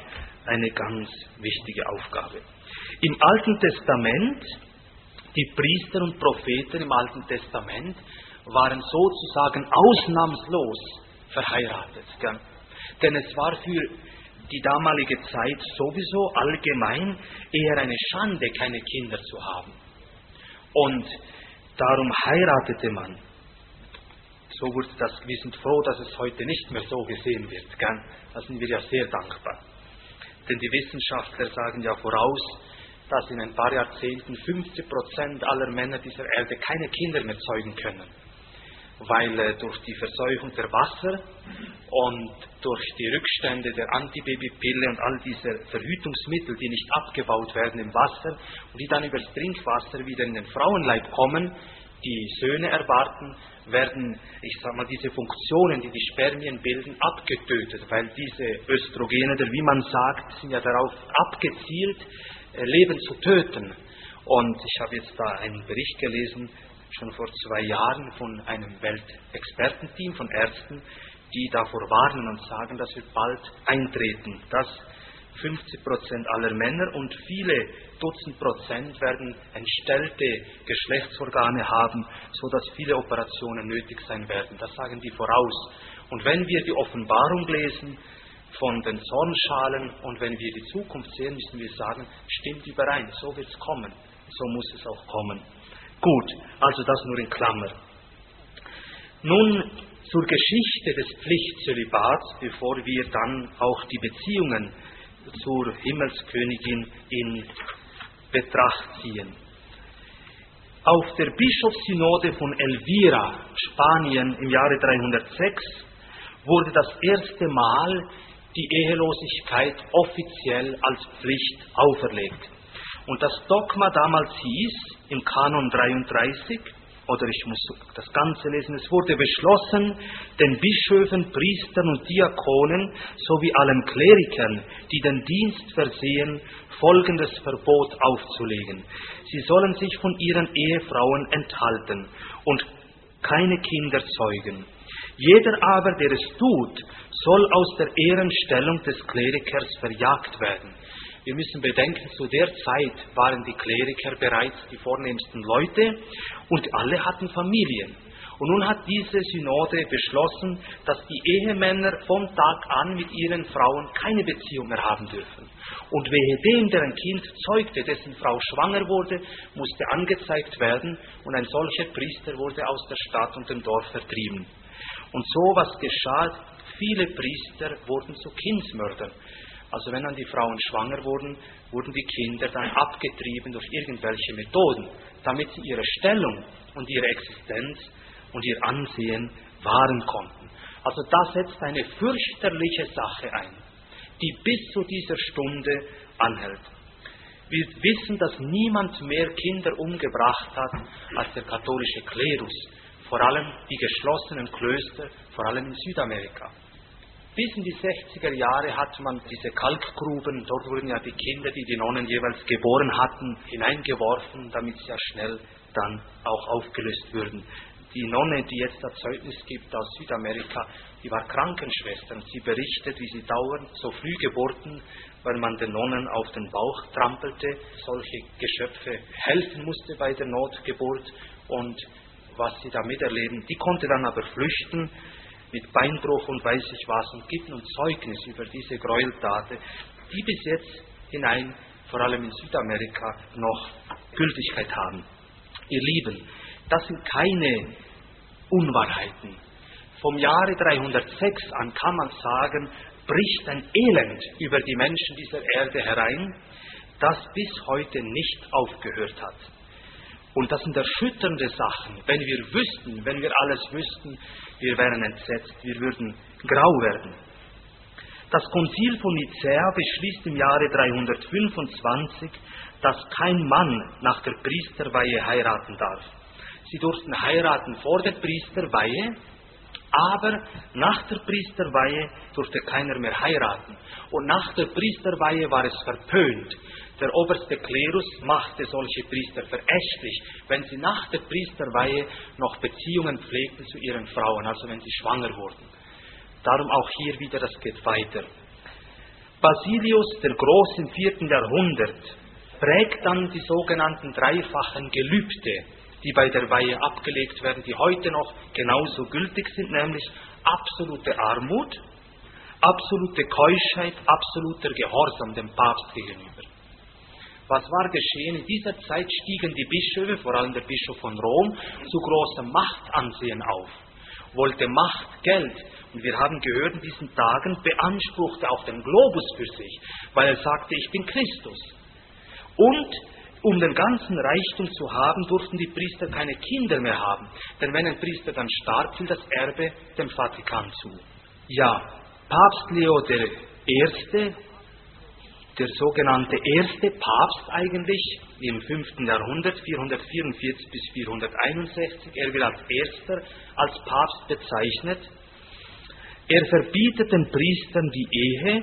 A: Im Alten Testament, die Priester und Propheten im Alten Testament waren sozusagen ausnahmslos verheiratet. Gell? Denn es war für die damalige Zeit sowieso allgemein eher eine Schande, keine Kinder zu haben. Und darum heiratete man. So wurde das, wir sind froh, dass es heute nicht mehr so gesehen wird. Gell? Da sind wir ja sehr dankbar. Denn die Wissenschaftler sagen ja voraus, dass in ein paar Jahrzehnten 50% aller Männer dieser Erde keine Kinder mehr zeugen können. Weil durch die Verseuchung der Wasser und durch die Rückstände der Antibabypille und all diese Verhütungsmittel, die nicht abgebaut werden im Wasser und die dann über das Trinkwasser wieder in den Frauenleib kommen, die Söhne erwarten, werden, diese Funktionen, die die Spermien bilden, abgetötet, weil diese Östrogene, oder wie man sagt, sind ja darauf abgezielt, Leben zu töten. Und ich habe jetzt da einen Bericht gelesen, schon vor 2 Jahren, von einem Weltexpertenteam von Ärzten, die davor warnen und sagen, das wird bald eintreten, dass 50% aller Männer und viele Dutzend Prozent werden entstellte Geschlechtsorgane haben, sodass viele Operationen nötig sein werden. Das sagen die voraus. Und wenn wir die Offenbarung lesen von den Zornschalen und wenn wir die Zukunft sehen, müssen wir sagen, stimmt überein, so wird es kommen, so muss es auch kommen. Gut, also das nur in Klammer. Nun zur Geschichte des Pflichtzölibats, bevor wir dann auch die Beziehungen zur Himmelskönigin in Betracht ziehen. Auf der Bischofssynode von Elvira, Spanien, im Jahre 306 wurde das erste Mal die Ehelosigkeit offiziell als Pflicht auferlegt. Und das Dogma damals hieß, im Kanon 33, oder ich muss das Ganze lesen, es wurde beschlossen, den Bischöfen, Priestern und Diakonen sowie allen Klerikern, die den Dienst versehen, folgendes Verbot aufzulegen. Sie sollen sich von ihren Ehefrauen enthalten und keine Kinder zeugen. Jeder aber, der es tut, soll aus der Ehrenstellung des Klerikers verjagt werden. Wir müssen bedenken, zu der Zeit waren die Kleriker bereits die vornehmsten Leute und alle hatten Familien. Und nun hat diese Synode beschlossen, dass die Ehemänner vom Tag an mit ihren Frauen keine Beziehung mehr haben dürfen. Und wehe dem, der ein Kind zeugte, dessen Frau schwanger wurde, musste angezeigt werden und ein solcher Priester wurde aus der Stadt und dem Dorf vertrieben. Und so was geschah, viele Priester wurden zu Kindsmördern. Also wenn dann die Frauen schwanger wurden, wurden die Kinder dann abgetrieben durch irgendwelche Methoden, damit sie ihre Stellung und ihre Existenz und ihr Ansehen wahren konnten. Also da setzt eine fürchterliche Sache ein, die bis zu dieser Stunde anhält. Wir wissen, dass niemand mehr Kinder umgebracht hat als der katholische Klerus, vor allem die geschlossenen Klöster, vor allem in Südamerika. Bis in die 60er Jahre hat man diese Kalkgruben, dort wurden ja die Kinder, die die Nonnen jeweils geboren hatten, hineingeworfen, damit sie ja schnell dann auch aufgelöst würden. Die Nonne, die jetzt das Zeugnis gibt aus Südamerika, die war Krankenschwester und sie berichtet, wie sie dauernd so Frühgeburten, weil man den Nonnen auf den Bauch trampelte, solche Geschöpfe helfen musste bei der Notgeburt und was sie da miterleben. Die konnte dann aber flüchten mit Beinbruch und weiß ich was und gibt nun Zeugnis über diese Gräueltaten, die bis jetzt hinein, vor allem in Südamerika, noch Gültigkeit haben. Ihr Lieben, das sind keine Unwahrheiten. Vom Jahre 306 an kann man sagen, bricht ein Elend über die Menschen dieser Erde herein, das bis heute nicht aufgehört hat. Und das sind erschütternde Sachen. Wenn wir alles wüssten, wir wären entsetzt, wir würden grau werden. Das Konzil von Nicäa beschließt im Jahre 325, dass kein Mann nach der Priesterweihe heiraten darf. Sie durften heiraten vor der Priesterweihe, aber nach der Priesterweihe durfte keiner mehr heiraten. Und nach der Priesterweihe war es verpönt. Der oberste Klerus machte solche Priester verächtlich, wenn sie nach der Priesterweihe noch Beziehungen pflegten zu ihren Frauen, also wenn sie schwanger wurden. Darum auch hier wieder, das geht weiter. Basilius der Große im 4. Jahrhundert prägt dann die sogenannten dreifachen Gelübde, die bei der Weihe abgelegt werden, die heute noch genauso gültig sind, nämlich absolute Armut, absolute Keuschheit, absoluter Gehorsam dem Papst gegenüber. Was war geschehen? In dieser Zeit stiegen die Bischöfe, vor allem der Bischof von Rom, zu großem Machtansehen auf, wollte Macht, Geld. Und wir haben gehört, in diesen Tagen beanspruchte auch den Globus für sich, weil er sagte, ich bin Christus. Und um den ganzen Reichtum zu haben, durften die Priester keine Kinder mehr haben. Denn wenn ein Priester dann starb, fiel das Erbe dem Vatikan zu. Ja, Papst Leo I., der sogenannte erste Papst eigentlich, im 5. Jahrhundert, 444 bis 461, er wird als erster, als Papst bezeichnet. Er verbietet den Priestern die Ehe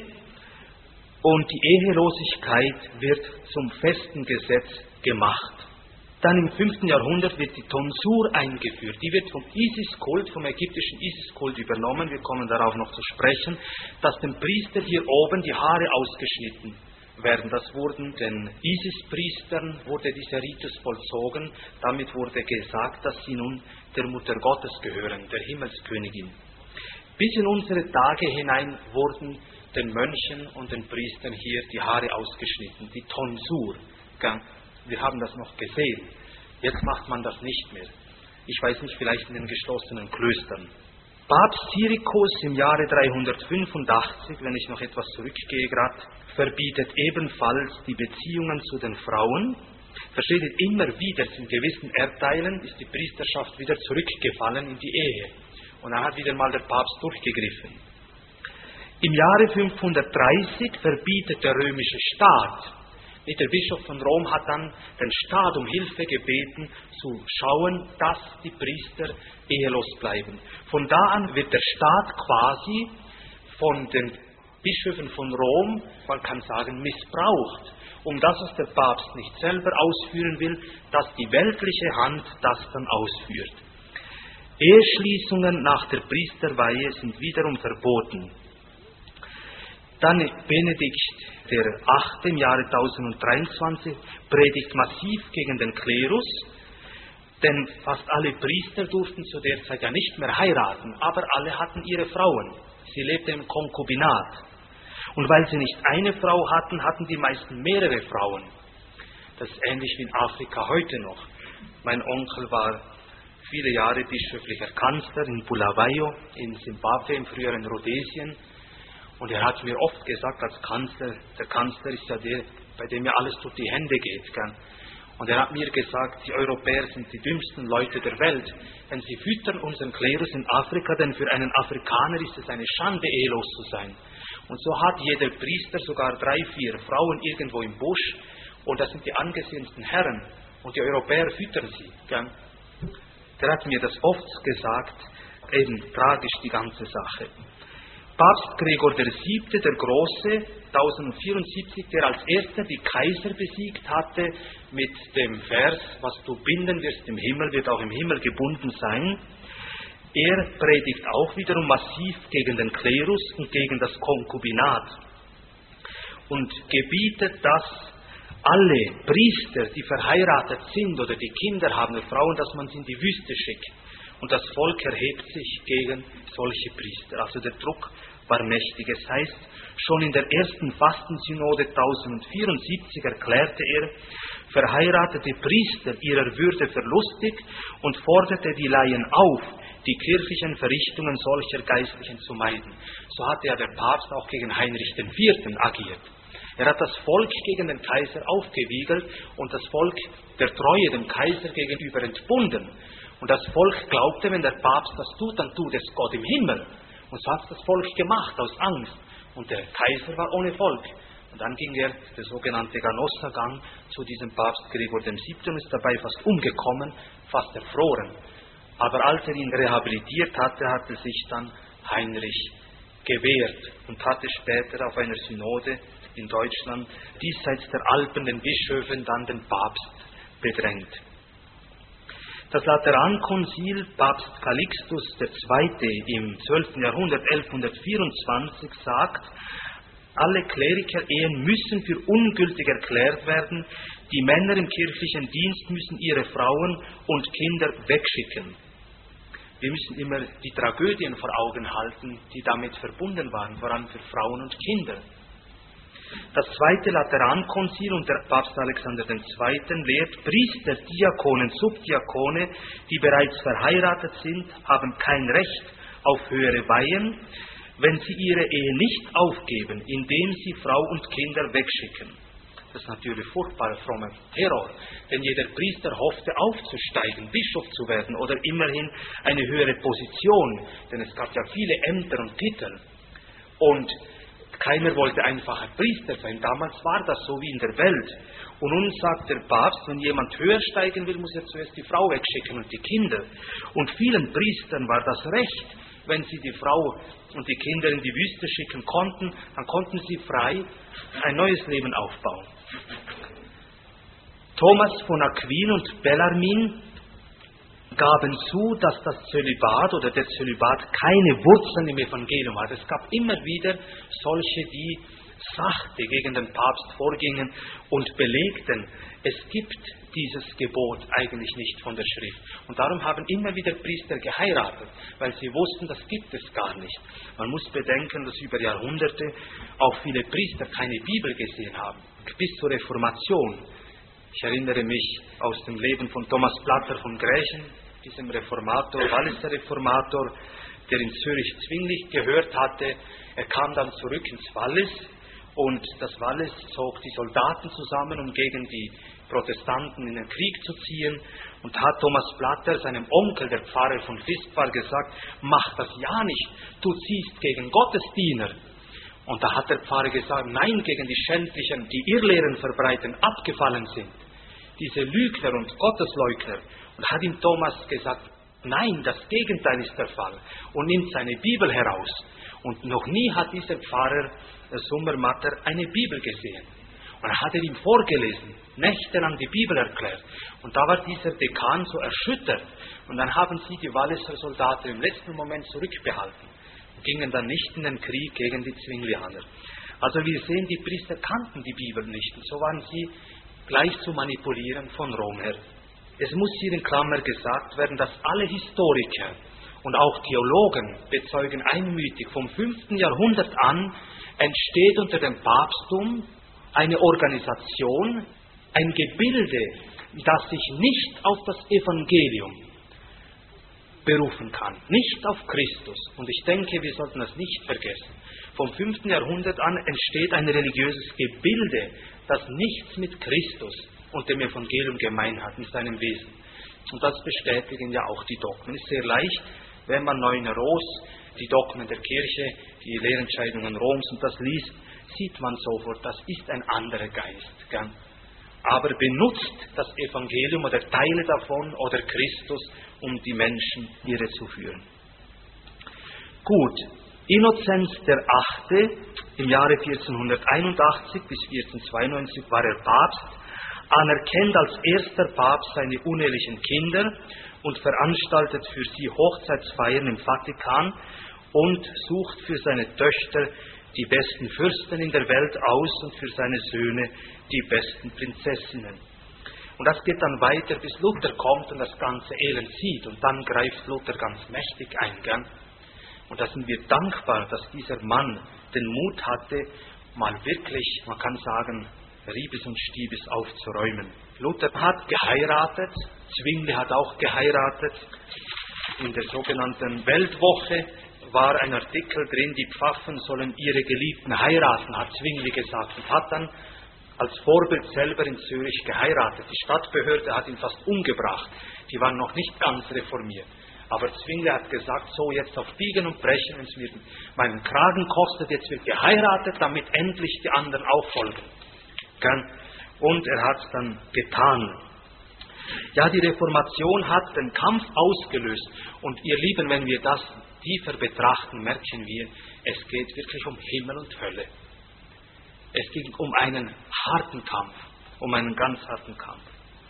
A: und die Ehelosigkeit wird zum festen Gesetz gemacht. Dann im 5. Jahrhundert wird die Tonsur eingeführt. Die wird vom Isis-Kult, vom ägyptischen Isis-Kult übernommen. Wir kommen darauf noch zu sprechen, dass dem Priester hier oben die Haare ausgeschnitten werden. Das wurden den Isis-Priestern, wurde dieser Ritus vollzogen. Damit wurde gesagt, dass sie nun der Mutter Gottes gehören, der Himmelskönigin. Bis in unsere Tage hinein wurden den Mönchen und den Priestern hier die Haare ausgeschnitten, die Tonsur. Wir haben das noch gesehen. Jetzt macht man das nicht mehr. Ich weiß nicht, vielleicht in den geschlossenen Klöstern. Papst Syrikus im Jahre 385, wenn ich noch etwas zurückgehe gerade, verbietet ebenfalls die Beziehungen zu den Frauen. Versteht ihr, immer wieder in gewissen Erdteilen ist die Priesterschaft wieder zurückgefallen in die Ehe. Und dann hat wieder mal der Papst durchgegriffen. Im Jahre 530 verbietet der römische Staat. Der Bischof von Rom hat dann den Staat um Hilfe gebeten, zu schauen, dass die Priester ehelos bleiben. Von da an wird der Staat quasi von den Bischöfen von Rom, man kann sagen, missbraucht, um das, was der Papst nicht selber ausführen will, dass die weltliche Hand das dann ausführt. Eheschließungen nach der Priesterweihe sind wiederum verboten. Dann Benedikt der 8. im Jahre 1023 predigt massiv gegen den Klerus, denn fast alle Priester durften zu der Zeit ja nicht mehr heiraten, aber alle hatten ihre Frauen. Sie lebten im Konkubinat. Und weil sie nicht eine Frau hatten, hatten die meisten mehrere Frauen. Das ist ähnlich wie in Afrika heute noch. Mein Onkel war viele Jahre bischöflicher Kanzler in Bulawayo, in Simbabwe, im früheren Rhodesien. Und er hat mir oft gesagt, als Kanzler, der Kanzler ist ja der, bei dem ja alles durch die Hände geht. Gell? Und er hat mir gesagt, die Europäer sind die dümmsten Leute der Welt. Denn sie füttern unseren Klerus in Afrika, denn für einen Afrikaner ist es eine Schande, ehelos zu sein. Und so hat jeder Priester sogar 3, 4 Frauen irgendwo im Busch. Und das sind die angesehensten Herren. Und die Europäer füttern sie. Gell? Der hat mir das oft gesagt, eben tragisch die ganze Sache. Papst Gregor VII., der Große, 1074, der als erster die Kaiser besiegt hatte, mit dem Vers, was du binden wirst im Himmel, wird auch im Himmel gebunden sein. Er predigt auch wiederum massiv gegen den Klerus und gegen das Konkubinat und gebietet, dass alle Priester, die verheiratet sind oder die Kinder haben, Frauen, dass man sie in die Wüste schickt. Und das Volk erhebt sich gegen solche Priester. Also der Druck war mächtig. Es heißt, schon in der ersten Fastensynode 1074 erklärte er, verheiratete Priester ihrer Würde verlustig und forderte die Laien auf, die kirchlichen Verrichtungen solcher Geistlichen zu meiden. So hatte ja der Papst auch gegen Heinrich IV. Agiert. Er hat das Volk gegen den Kaiser aufgewiegelt und das Volk der Treue dem Kaiser gegenüber entbunden. Und das Volk glaubte, wenn der Papst das tut, dann tut es Gott im Himmel. Und so hat das Volk gemacht, aus Angst. Und der Kaiser war ohne Volk. Und dann ging er, der sogenannte Ganossagang, zu diesem Papst Gregor VII. Und ist dabei fast umgekommen, fast erfroren. Aber als er ihn rehabilitiert hatte, hatte sich dann Heinrich gewehrt und hatte später auf einer Synode in Deutschland diesseits der Alpen den Bischöfen dann den Papst bedrängt. Das Laterankonzil Papst Calixtus II. Im 12. Jahrhundert 1124 sagt, alle Kleriker-Ehen müssen für ungültig erklärt werden, die Männer im kirchlichen Dienst müssen ihre Frauen und Kinder wegschicken. Wir müssen immer die Tragödien vor Augen halten, die damit verbunden waren, vor allem für Frauen und Kinder. Das zweite Laterankonzil unter Papst Alexander II. Lehrt, Priester, Diakonen, Subdiakone, die bereits verheiratet sind, haben kein Recht auf höhere Weihen, wenn sie ihre Ehe nicht aufgeben, indem sie Frau und Kinder wegschicken. Das ist natürlich furchtbarer frommer Terror, denn jeder Priester hoffte aufzusteigen, Bischof zu werden oder immerhin eine höhere Position, denn es gab ja viele Ämter und Titel. Und keiner wollte einfach ein Priester sein. Damals war das so wie in der Welt. Und nun sagt der Papst, wenn jemand höher steigen will, muss er zuerst die Frau wegschicken und die Kinder. Und vielen Priestern war das recht. Wenn sie die Frau und die Kinder in die Wüste schicken konnten, dann konnten sie frei ein neues Leben aufbauen. Thomas von Aquin und Bellarmin gaben zu, dass das Zölibat oder der Zölibat keine Wurzeln im Evangelium hat. Es gab immer wieder solche, die sachte gegen den Papst vorgingen und belegten, es gibt dieses Gebot eigentlich nicht von der Schrift. Und darum haben immer wieder Priester geheiratet, weil sie wussten, das gibt es gar nicht. Man muss bedenken, dass über Jahrhunderte auch viele Priester keine Bibel gesehen haben, bis zur Reformation. Ich erinnere mich aus dem Leben von Thomas Platter von Grächen, diesem Reformator, Walliser Reformator, der in Zürich-Zwingli gehört hatte. Er kam dann zurück ins Wallis und das Wallis zog die Soldaten zusammen, um gegen die Protestanten in den Krieg zu ziehen, und hat Thomas Platter, seinem Onkel, der Pfarrer von Fispar, gesagt, mach das ja nicht, du ziehst gegen Gottesdiener. Und da hat der Pfarrer gesagt, nein, gegen die Schändlichen, die Irrlehren verbreiten, abgefallen sind, diese Lügner und Gottesleugner. Und hat ihm Thomas gesagt, nein, das Gegenteil ist der Fall, und nimmt seine Bibel heraus. Und noch nie hat dieser Pfarrer Sommermatter eine Bibel gesehen. Und er hat ihm vorgelesen, nächtelang die Bibel erklärt. Und da war dieser Dekan so erschüttert. Und dann haben sie die Walliser Soldaten im letzten Moment zurückbehalten und gingen dann nicht in den Krieg gegen die Zwinglianer. Also wir sehen, die Priester kannten die Bibel nicht. Und so waren sie gleich zu manipulieren von Rom her. Es muss hier in Klammer gesagt werden, dass alle Historiker und auch Theologen bezeugen einmütig, vom 5. Jahrhundert an entsteht unter dem Papsttum eine Organisation, ein Gebilde, das sich nicht auf das Evangelium berufen kann, nicht auf Christus. Und ich denke, wir sollten das nicht vergessen. Vom 5. Jahrhundert an entsteht ein religiöses Gebilde, das nichts mit Christus und dem Evangelium gemein hat in seinem Wesen. Und das bestätigen ja auch die Dogmen. Es ist sehr leicht, wenn man Neuneros, die Dogmen der Kirche, die Lehrentscheidungen Roms und das liest, sieht man sofort, das ist ein anderer Geist. Gell? Aber benutzt das Evangelium oder Teile davon oder Christus, um die Menschen irre zu führen. Gut, Innozenz der Achte, im Jahre 1481 bis 1492 war er Papst, anerkennt als erster Papst seine unehelichen Kinder und veranstaltet für sie Hochzeitsfeiern im Vatikan und sucht für seine Töchter die besten Fürsten in der Welt aus und für seine Söhne die besten Prinzessinnen. Und das geht dann weiter, bis Luther kommt und das ganze Elend sieht. Und dann greift Luther ganz mächtig ein. Gell? Und da sind wir dankbar, dass dieser Mann den Mut hatte, mal wirklich, man kann sagen, Riebes und Stiebes aufzuräumen. Luther hat geheiratet, Zwingli hat auch geheiratet. In der sogenannten Weltwoche war ein Artikel drin, die Pfaffen sollen ihre Geliebten heiraten, hat Zwingli gesagt, und hat dann als Vorbild selber in Zürich geheiratet. Die Stadtbehörde hat ihn fast umgebracht. Die waren noch nicht ganz reformiert. Aber Zwingli hat gesagt, so jetzt auf Biegen und Brechen, wenn es mir meinen Kragen kostet, jetzt wird geheiratet, damit endlich die anderen auch folgen. Und er hat es dann getan. Ja, die Reformation hat den Kampf ausgelöst. Und ihr Lieben, wenn wir das tiefer betrachten, merken wir, es geht wirklich um Himmel und Hölle. Es ging um einen harten Kampf, um einen ganz harten Kampf.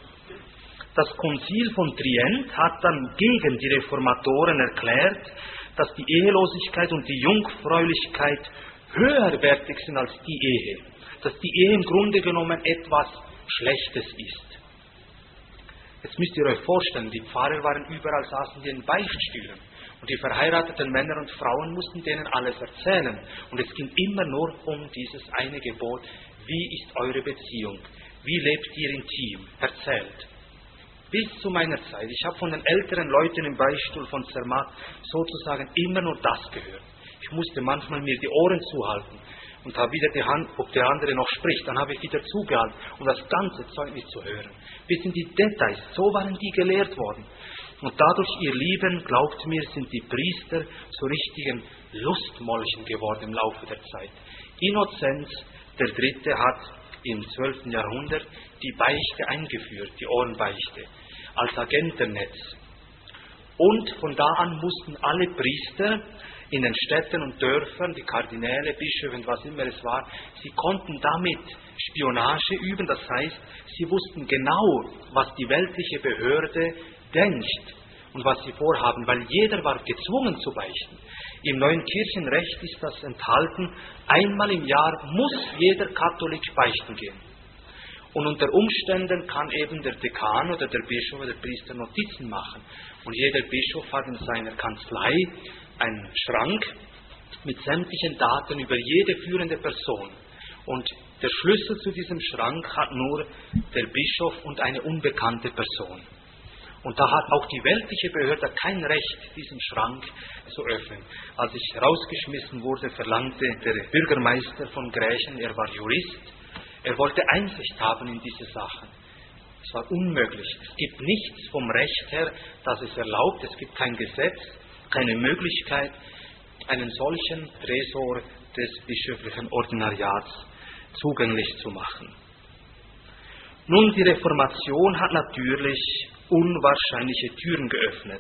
A: Das Konzil von Trient hat dann gegen die Reformatoren erklärt, dass die Ehelosigkeit und die Jungfräulichkeit höherwertig sind als die Ehe. Dass die Ehe im Grunde genommen etwas Schlechtes ist. Jetzt müsst ihr euch vorstellen, die Pfarrer waren überall, saßen die in Beichtstühlen. Und die verheirateten Männer und Frauen mussten denen alles erzählen. Und es ging immer nur um dieses eine Gebot. Wie ist eure Beziehung? Wie lebt ihr intim? Erzählt. Bis zu meiner Zeit. Ich habe von den älteren Leuten im Beichtstuhl von Zermatt sozusagen immer nur das gehört. Ich musste manchmal mir die Ohren zuhalten und habe wieder die Hand, ob der andere noch spricht, dann habe ich wieder zugehalten, um das ganze Zeug nicht zu hören. Bis in die Details. So waren die gelehrt worden. Und dadurch, ihr Lieben, glaubt mir, sind die Priester zu richtigen Lustmolchen geworden im Laufe der Zeit. Innozenz der Dritte hat im 12. Jahrhundert die Beichte eingeführt, die Ohrenbeichte, als Agentennetz. Und von da an mussten alle Priester in den Städten und Dörfern, die Kardinäle, Bischöfe und was immer es war, sie konnten damit Spionage üben, das heißt, sie wussten genau, was die weltliche Behörde denkt und was sie vorhaben, weil jeder war gezwungen zu beichten. Im neuen Kirchenrecht ist das enthalten, einmal im Jahr muss jeder Katholik beichten gehen. Und unter Umständen kann eben der Dekan oder der Bischof oder der Priester Notizen machen. Und jeder Bischof hat in seiner Kanzlei einen Schrank mit sämtlichen Daten über jede führende Person. Und der Schlüssel zu diesem Schrank hat nur der Bischof und eine unbekannte Person. Und da hat auch die weltliche Behörde kein Recht, diesen Schrank zu öffnen. Als ich rausgeschmissen wurde, verlangte der Bürgermeister von Grächen, er war Jurist, er wollte Einsicht haben in diese Sachen. Es war unmöglich. Es gibt nichts vom Recht her, das es erlaubt. Es gibt kein Gesetz, keine Möglichkeit, einen solchen Tresor des bischöflichen Ordinariats zugänglich zu machen. Nun, die Reformation hat natürlich unwahrscheinliche Türen geöffnet.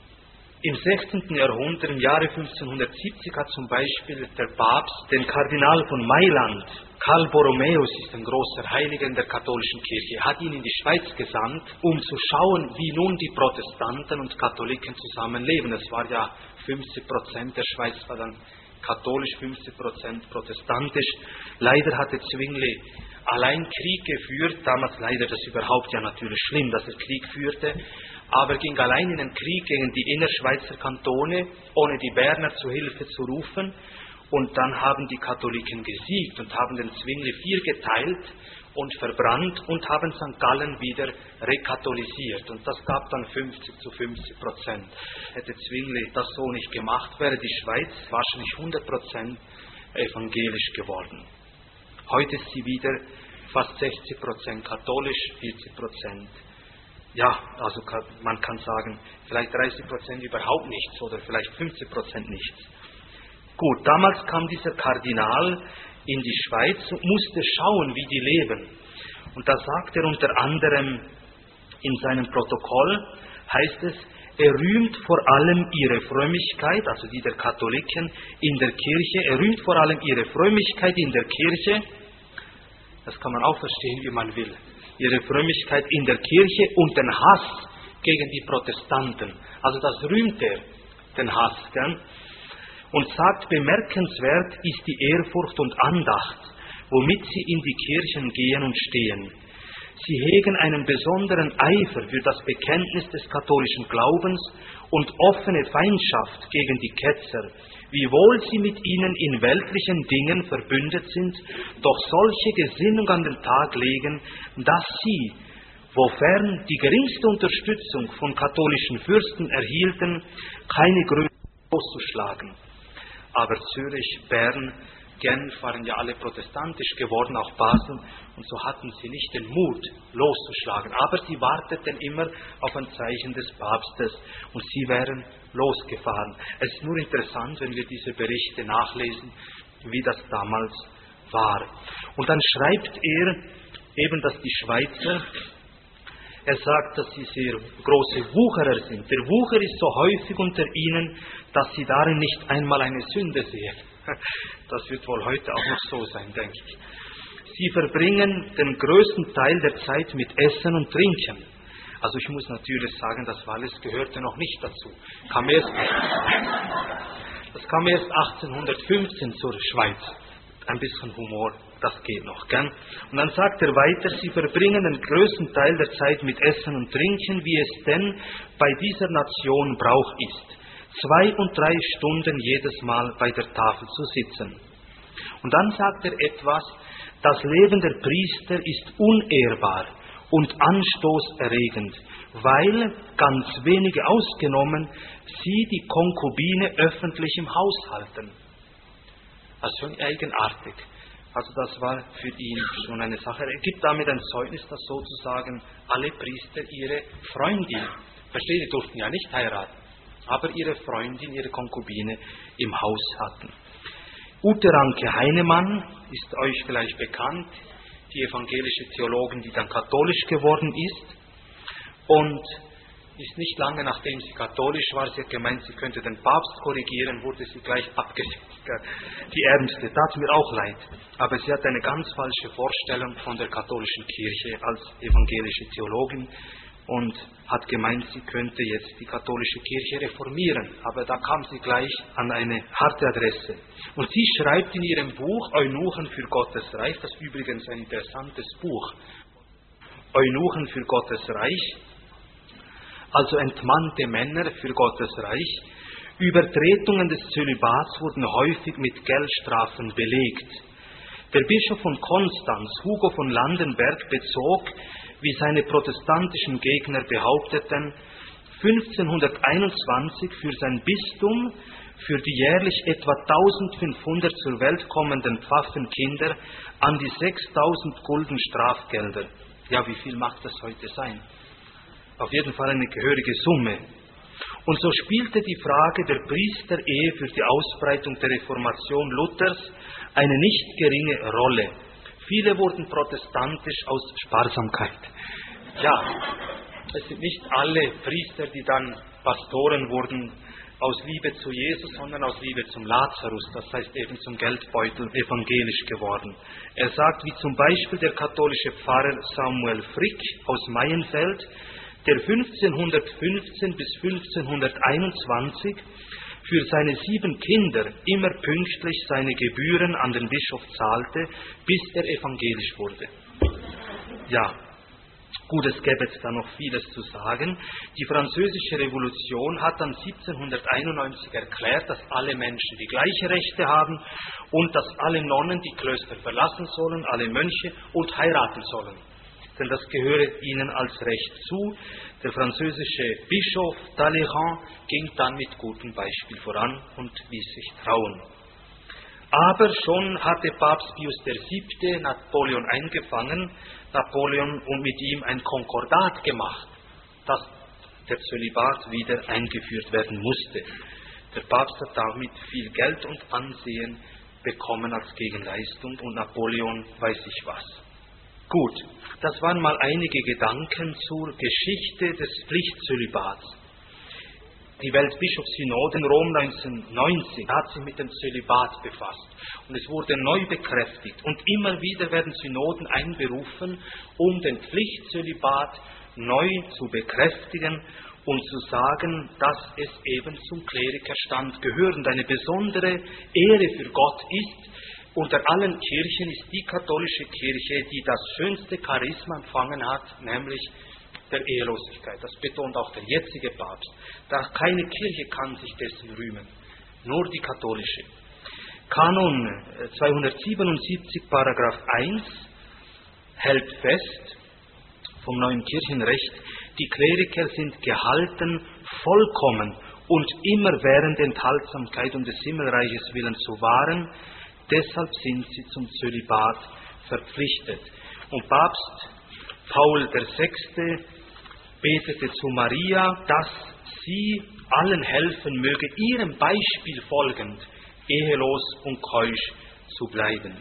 A: Im 16. Jahrhundert, im Jahre 1570, hat zum Beispiel der Papst den Kardinal von Mailand, Karl Borromäus ist ein großer Heiliger in der katholischen Kirche, hat ihn in die Schweiz gesandt, um zu schauen, wie nun die Protestanten und Katholiken zusammenleben. Es war ja 50% der Schweiz war dann katholisch, 50% protestantisch. Leider hatte Zwingli allein Krieg geführt, damals leider das überhaupt ja natürlich schlimm, dass er Krieg führte, aber ging allein in den Krieg gegen die Innerschweizer Kantone, ohne die Berner zu Hilfe zu rufen. Und dann haben die Katholiken gesiegt und haben den Zwingli viergeteilt und verbrannt und haben St. Gallen wieder rekatholisiert. Und das gab dann 50-50%. Hätte Zwingli das so nicht gemacht, wäre die Schweiz wahrscheinlich 100% evangelisch geworden. Heute ist sie wieder fast 60% katholisch, 40%. Ja, also man kann sagen, vielleicht 30% überhaupt nichts oder vielleicht 15% nichts. Gut, damals kam dieser Kardinal in die Schweiz und musste schauen, wie die leben. Und da sagt er unter anderem in seinem Protokoll, heißt es, er rühmt vor allem ihre Frömmigkeit, also die der Katholiken in der Kirche, er rühmt vor allem ihre Frömmigkeit in der Kirche, das kann man auch verstehen, wie man will, ihre Frömmigkeit in der Kirche und den Hass gegen die Protestanten. Also das rühmt er, den Hass. Gell? Und sagt, bemerkenswert ist die Ehrfurcht und Andacht, womit sie in die Kirchen gehen und stehen. Sie hegen einen besonderen Eifer für das Bekenntnis des katholischen Glaubens und offene Feindschaft gegen die Ketzer, wiewohl sie mit ihnen in weltlichen Dingen verbündet sind, doch solche Gesinnung an den Tag legen, dass sie, wofern die geringste Unterstützung von katholischen Fürsten erhielten, keine Größe auszuschlagen. Aber Zürich, Bern, Genf waren ja alle protestantisch geworden, auch Basel, und so hatten sie nicht den Mut, loszuschlagen. Aber sie warteten immer auf ein Zeichen des Papstes und sie wären losgefahren. Es ist nur interessant, wenn wir diese Berichte nachlesen, wie das damals war. Und dann schreibt er eben, dass die Schweizer, er sagt, dass sie sehr große Wucherer sind. Der Wucher ist so häufig unter ihnen, dass sie darin nicht einmal eine Sünde sehen. Das wird wohl heute auch noch so sein, denke ich. Sie verbringen den größten Teil der Zeit mit Essen und Trinken. Also ich muss natürlich sagen, das Wallis gehörte noch nicht dazu. Das kam erst 1815 zur Schweiz. Ein bisschen Humor, das geht noch, gell? Und dann sagt er weiter, sie verbringen den größten Teil der Zeit mit Essen und Trinken, wie es denn bei dieser Nation Brauch ist. 2 und 3 Stunden jedes Mal bei der Tafel zu sitzen. Und dann sagt er etwas, das Leben der Priester ist unehrbar und anstoßerregend, weil, ganz wenige ausgenommen, sie die Konkubine öffentlich im Haus halten. Also schon eigenartig. Also das war für ihn schon eine Sache. Er gibt damit ein Zeugnis, dass sozusagen alle Priester ihre Freundin, versteht, die durften ja nicht heiraten, aber ihre Freundin, ihre Konkubine im Haus hatten. Ute Ranke Heinemann ist euch vielleicht bekannt, die evangelische Theologin, die dann katholisch geworden ist. Und ist nicht lange nachdem sie katholisch war, sie hat gemeint, sie könnte den Papst korrigieren, wurde sie gleich abgesetzt. Die Ärmste, tat mir auch leid. Aber sie hat eine ganz falsche Vorstellung von der katholischen Kirche als evangelische Theologin und hat gemeint, sie könnte jetzt die katholische Kirche reformieren. Aber da kam sie gleich an eine harte Adresse. Und sie schreibt in ihrem Buch Eunuchen für Gottes Reich, das ist übrigens ein interessantes Buch, Eunuchen für Gottes Reich, also entmannte Männer für Gottes Reich. Übertretungen des Zölibats wurden häufig mit Geldstrafen belegt. Der Bischof von Konstanz, Hugo von Landenberg, bezog, wie seine protestantischen Gegner behaupteten, 1521 für sein Bistum für die jährlich etwa 1500 zur Welt kommenden Pfaffenkinder an die 6000 Gulden Strafgelder. Ja, wie viel mag das heute sein? Auf jeden Fall eine gehörige Summe. Und so spielte die Frage der Priesterehe für die Ausbreitung der Reformation Luthers eine nicht geringe Rolle. Viele wurden protestantisch aus Sparsamkeit. Ja, es sind nicht alle Priester, die dann Pastoren wurden aus Liebe zu Jesus, sondern aus Liebe zum Lazarus, das heißt eben zum Geldbeutel, evangelisch geworden. Er sagt, wie zum Beispiel der katholische Pfarrer Samuel Frick aus Maienfeld, der 1515 bis 1521 für seine 7 Kinder immer pünktlich seine Gebühren an den Bischof zahlte, bis er evangelisch wurde. Ja, gut, es gäbe jetzt da noch vieles zu sagen. Die Französische Revolution hat dann 1791 erklärt, dass alle Menschen die gleichen Rechte haben und dass alle Nonnen die Klöster verlassen sollen, alle Mönche und heiraten sollen. Denn das gehöre ihnen als Recht zu. Der französische Bischof Talleyrand ging dann mit gutem Beispiel voran und ließ sich trauen. Aber schon hatte Papst Pius VII. Napoleon eingefangen, und mit ihm ein Konkordat gemacht, dass der Zölibat wieder eingeführt werden musste. Der Papst hat damit viel Geld und Ansehen bekommen als Gegenleistung und Napoleon weiß ich was. Gut, das waren mal einige Gedanken zur Geschichte des Pflichtzölibats. Die Weltbischofssynode in Rom 1990 hat sich mit dem Zölibat befasst und es wurde neu bekräftigt. Und immer wieder werden Synoden einberufen, um den Pflichtzölibat neu zu bekräftigen und zu sagen, dass es eben zum Klerikerstand gehört und eine besondere Ehre für Gott ist. Unter allen Kirchen ist die katholische Kirche, die das schönste Charisma empfangen hat, nämlich der Ehelosigkeit. Das betont auch der jetzige Papst. Keine Kirche kann sich dessen rühmen, nur die katholische. Kanon 277, Paragraph 1 hält fest vom neuen Kirchenrecht, die Kleriker sind gehalten, vollkommen und immerwährend Enthaltsamkeit um des Himmelreiches willen zu wahren, deshalb sind sie zum Zölibat verpflichtet. Und Papst Paul VI. Betete zu Maria, dass sie allen helfen möge, ihrem Beispiel folgend, ehelos und keusch zu bleiben.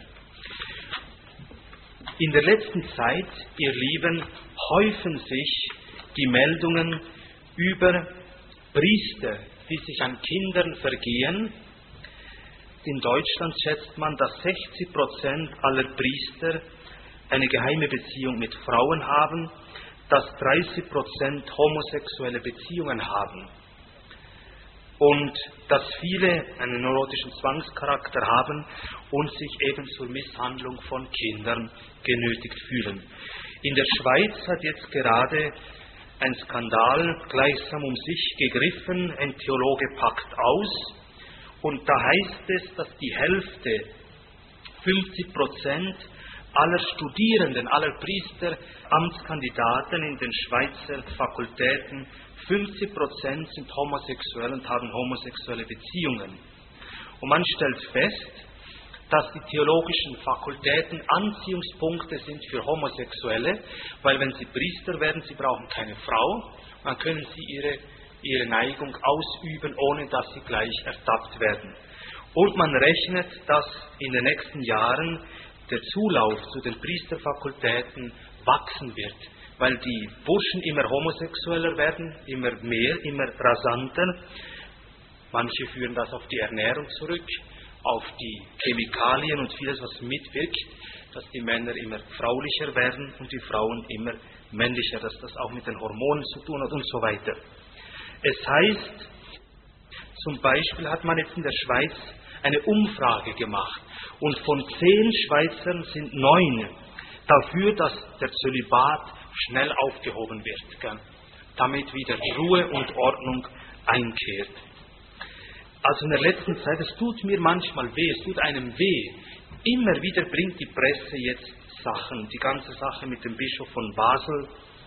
A: In der letzten Zeit, ihr Lieben, häufen sich die Meldungen über Priester, die sich an Kindern vergehen. In Deutschland schätzt man, dass 60% aller Priester eine geheime Beziehung mit Frauen haben, dass 30% homosexuelle Beziehungen haben und dass viele einen neurotischen Zwangscharakter haben und sich eben zur Misshandlung von Kindern genötigt fühlen. In der Schweiz hat jetzt gerade ein Skandal gleichsam um sich gegriffen, ein Theologe packt aus und da heißt es, dass die Hälfte, 50% aller Studierenden, aller Priester, Amtskandidaten in den Schweizer Fakultäten, 50% sind homosexuell und haben homosexuelle Beziehungen. Und man stellt fest, dass die theologischen Fakultäten Anziehungspunkte sind für Homosexuelle, weil wenn sie Priester werden, sie brauchen keine Frau, dann können sie ihre Neigung ausüben, ohne dass sie gleich ertappt werden. Und man rechnet, dass in den nächsten Jahren der Zulauf zu den Priesterfakultäten wachsen wird, weil die Burschen immer homosexueller werden, immer mehr, immer rasanter. Manche führen das auf die Ernährung zurück, auf die Chemikalien und vieles, was mitwirkt, dass die Männer immer fraulicher werden und die Frauen immer männlicher, dass das auch mit den Hormonen zu tun hat und so weiter. Es heißt, zum Beispiel hat man jetzt in der Schweiz eine Umfrage gemacht und von 10 Schweizern sind 9 dafür, dass der Zölibat schnell aufgehoben wird, gell? Damit wieder Ruhe und Ordnung einkehrt. Also in der letzten Zeit, es tut mir manchmal weh, es tut einem weh. Immer wieder bringt die Presse jetzt Sachen, die ganze Sache mit dem Bischof von Basel.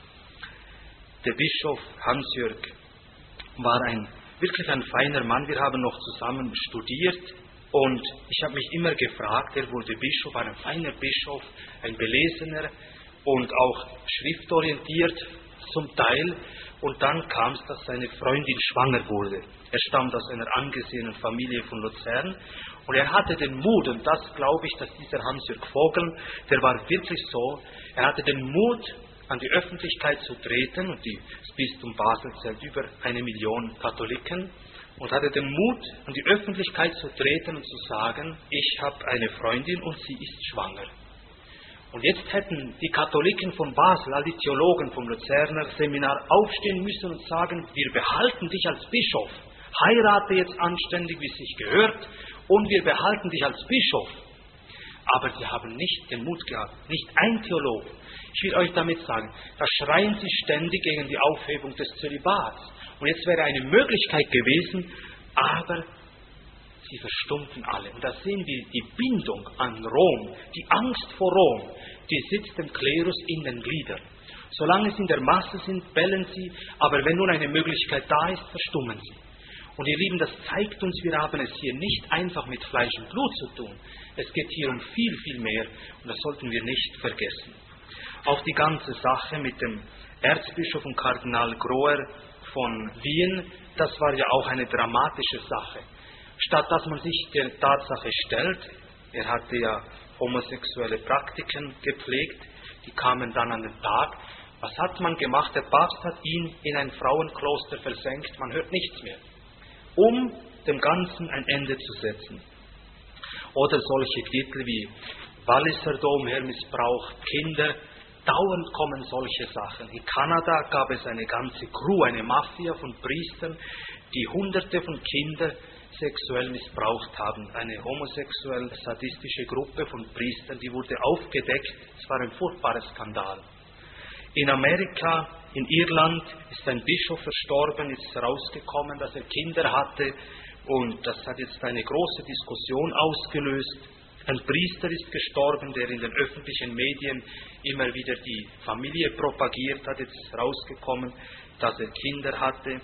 A: Der Bischof Hans-Jörg war wirklich ein feiner Mann, wir haben noch zusammen studiert und ich habe mich immer gefragt, er wurde Bischof, war ein feiner Bischof, ein Belesener und auch schriftorientiert zum Teil. Und dann kam es, dass seine Freundin schwanger wurde. Er stammt aus einer angesehenen Familie von Luzern und er hatte den Mut, und das glaube ich, dass dieser Hans-Jörg Vogel, der war wirklich so, er hatte den Mut, an die Öffentlichkeit zu treten, und das Bistum Basel zählt über 1 Million Katholiken, und hatte den Mut, an die Öffentlichkeit zu treten und zu sagen, ich habe eine Freundin und sie ist schwanger. Und jetzt hätten die Katholiken von Basel, all die Theologen vom Luzerner Seminar aufstehen müssen und sagen, wir behalten dich als Bischof, heirate jetzt anständig, wie es sich gehört, und wir behalten dich als Bischof. Aber sie haben nicht den Mut gehabt, nicht ein Theologe. Ich will euch damit sagen, da schreien sie ständig gegen die Aufhebung des Zölibats. Und jetzt wäre eine Möglichkeit gewesen, aber sie verstummten alle. Und da sehen wir die Bindung an Rom, die Angst vor Rom, die sitzt dem Klerus in den Gliedern. Solange sie in der Masse sind, bellen sie, aber wenn nun eine Möglichkeit da ist, verstummen sie. Und ihr Lieben, das zeigt uns, wir haben es hier nicht einfach mit Fleisch und Blut zu tun. Es geht hier um viel, viel mehr und das sollten wir nicht vergessen. Auch die ganze Sache mit dem Erzbischof und Kardinal Groer von Wien, das war ja auch eine dramatische Sache. Statt dass man sich der Tatsache stellt, er hatte ja homosexuelle Praktiken gepflegt, die kamen dann an den Tag. Was hat man gemacht? Der Papst hat ihn in ein Frauenkloster versenkt, man hört nichts mehr, um dem Ganzen ein Ende zu setzen. Oder solche Titel wie Walliser Domherr missbraucht Kinder, dauernd kommen solche Sachen. In Kanada gab es eine ganze Crew, eine Mafia von Priestern, die Hunderte von Kindern sexuell missbraucht haben. Eine homosexuell sadistische Gruppe von Priestern, die wurde aufgedeckt. Es war ein furchtbarer Skandal. In Amerika, in Irland, ist ein Bischof verstorben, ist rausgekommen, dass er Kinder hatte, und das hat jetzt eine große Diskussion ausgelöst. Ein Priester ist gestorben, der in den öffentlichen Medien immer wieder die Familie propagiert hat, jetzt ist rausgekommen, dass er Kinder hatte.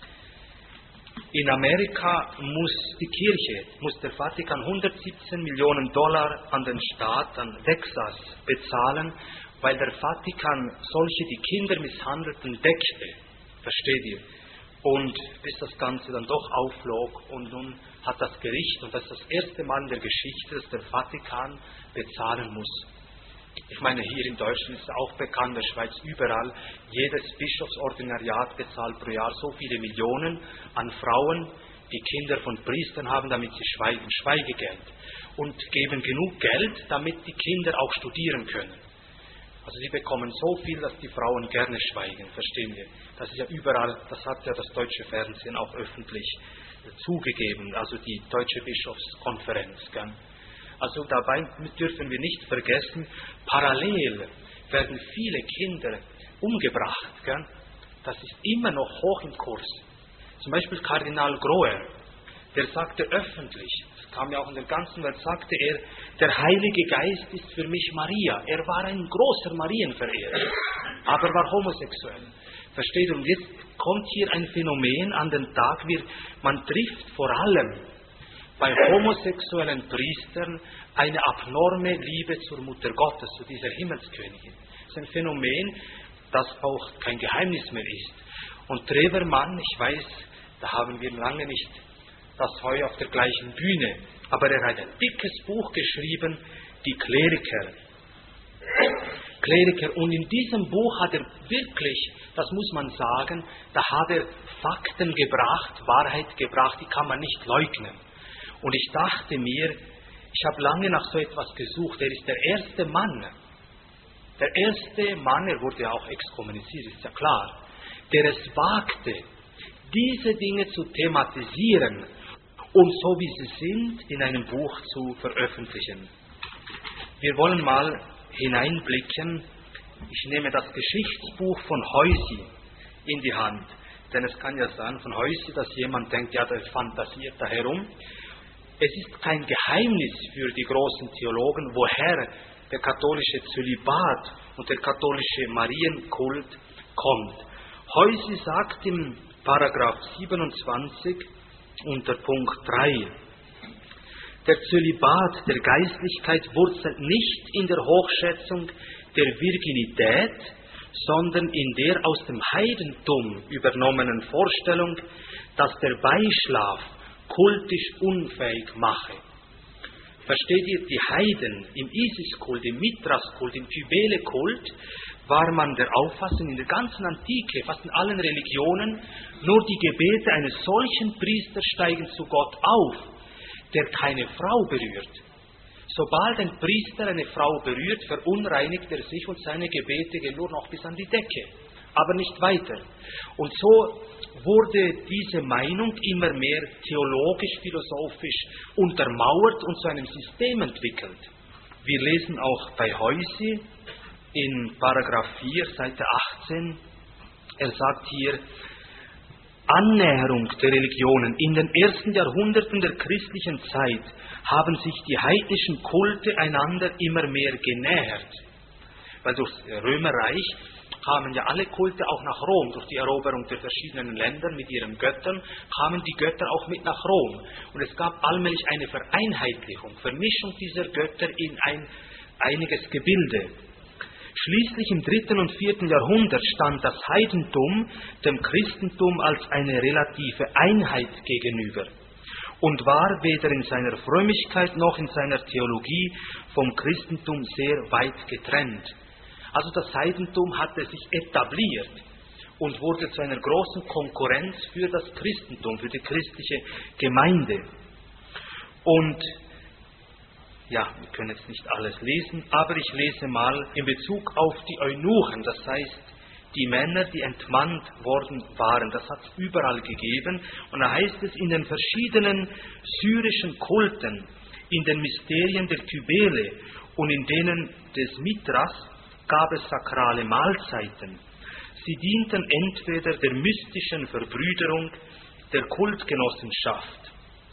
A: In Amerika muss die Kirche, muss der Vatikan $117 Millionen an den Staat, an Texas bezahlen, weil der Vatikan solche, die Kinder misshandelten, deckte. Versteht ihr? Und bis das Ganze dann doch aufflog, und nun hat das Gericht, und das ist das erste Mal in der Geschichte, dass der Vatikan bezahlen muss. Ich meine, hier in Deutschland ist auch bekannt, in der Schweiz überall, jedes Bischofsordinariat bezahlt pro Jahr so viele Millionen an Frauen, die Kinder von Priestern haben, damit sie schweigen, Schweigegeld, und geben genug Geld, damit die Kinder auch studieren können. Also sie bekommen so viel, dass die Frauen gerne schweigen, verstehen wir. Das ist ja überall, das hat ja das deutsche Fernsehen auch öffentlich zugegeben, also die Deutsche Bischofskonferenz. Gell? Also dabei dürfen wir nicht vergessen, parallel werden viele Kinder umgebracht. Gell? Das ist immer noch hoch im Kurs. Zum Beispiel Kardinal Groer, der sagte öffentlich, das kam ja auch in der ganzen Welt, sagte er, der Heilige Geist ist für mich Maria. Er war ein großer Marienverehrer, aber war homosexuell. Versteht ihr? Und jetzt kommt hier ein Phänomen an den Tag, man trifft vor allem bei homosexuellen Priestern eine abnorme Liebe zur Mutter Gottes, zu dieser Himmelskönigin. Das ist ein Phänomen, das auch kein Geheimnis mehr ist. Und Trevermann, ich weiß, da haben wir lange nicht das Heu auf der gleichen Bühne, aber er hat ein dickes Buch geschrieben, die Kleriker. Kleriker. Und in diesem Buch hat er wirklich, das muss man sagen, da hat er Fakten gebracht, Wahrheit gebracht, die kann man nicht leugnen. Und ich dachte mir, ich habe lange nach so etwas gesucht. Er ist der erste Mann, er wurde ja auch exkommuniziert, ist ja klar, der es wagte, diese Dinge zu thematisieren und so wie sie sind in einem Buch zu veröffentlichen. Wir wollen mal hineinblicken. Ich nehme das Geschichtsbuch von Heusi in die Hand, denn es kann ja sein von Heusi, dass jemand denkt, ja, der fantasiert da herum. Es ist kein Geheimnis für die großen Theologen, woher der katholische Zölibat und der katholische Marienkult kommt. Heusi sagt im Paragraph 27 unter Punkt 3, der Zölibat der Geistlichkeit wurzelt nicht in der Hochschätzung der Virginität, sondern in der aus dem Heidentum übernommenen Vorstellung, dass der Beischlaf kultisch unfähig mache. Versteht ihr, die Heiden im Isis-Kult, im Mithras-Kult, im Kybele-Kult war man der Auffassung in der ganzen Antike, fast in allen Religionen, nur die Gebete eines solchen Priesters steigen zu Gott auf, der keine Frau berührt. Sobald ein Priester eine Frau berührt, verunreinigt er sich und seine Gebete gehen nur noch bis an die Decke, aber nicht weiter. Und so wurde diese Meinung immer mehr theologisch, philosophisch untermauert und zu einem System entwickelt. Wir lesen auch bei Heusi in Paragraph 4, Seite 18, er sagt hier, Annäherung der Religionen. In den ersten Jahrhunderten der christlichen Zeit haben sich die heidnischen Kulte einander immer mehr genähert. Weil durch das Römerreich kamen ja alle Kulte auch nach Rom. Durch die Eroberung der verschiedenen Länder mit ihren Göttern kamen die Götter auch mit nach Rom. Und es gab allmählich eine Vereinheitlichung, Vermischung dieser Götter in einiges Gebilde. Schließlich im 3. und 4. Jahrhundert stand das Heidentum dem Christentum als eine relative Einheit gegenüber und war weder in seiner Frömmigkeit noch in seiner Theologie vom Christentum sehr weit getrennt. Also das Heidentum hatte sich etabliert und wurde zu einer großen Konkurrenz für das Christentum, für die christliche Gemeinde. Und ja, wir können jetzt nicht alles lesen, aber ich lese mal in Bezug auf die Eunuchen, das heißt die Männer, die entmannt worden waren. Das hat es überall gegeben. Und da heißt es, in den verschiedenen syrischen Kulten, in den Mysterien der Kybele und in denen des Mithras gab es sakrale Mahlzeiten. Sie dienten entweder der mystischen Verbrüderung, der Kultgenossenschaft,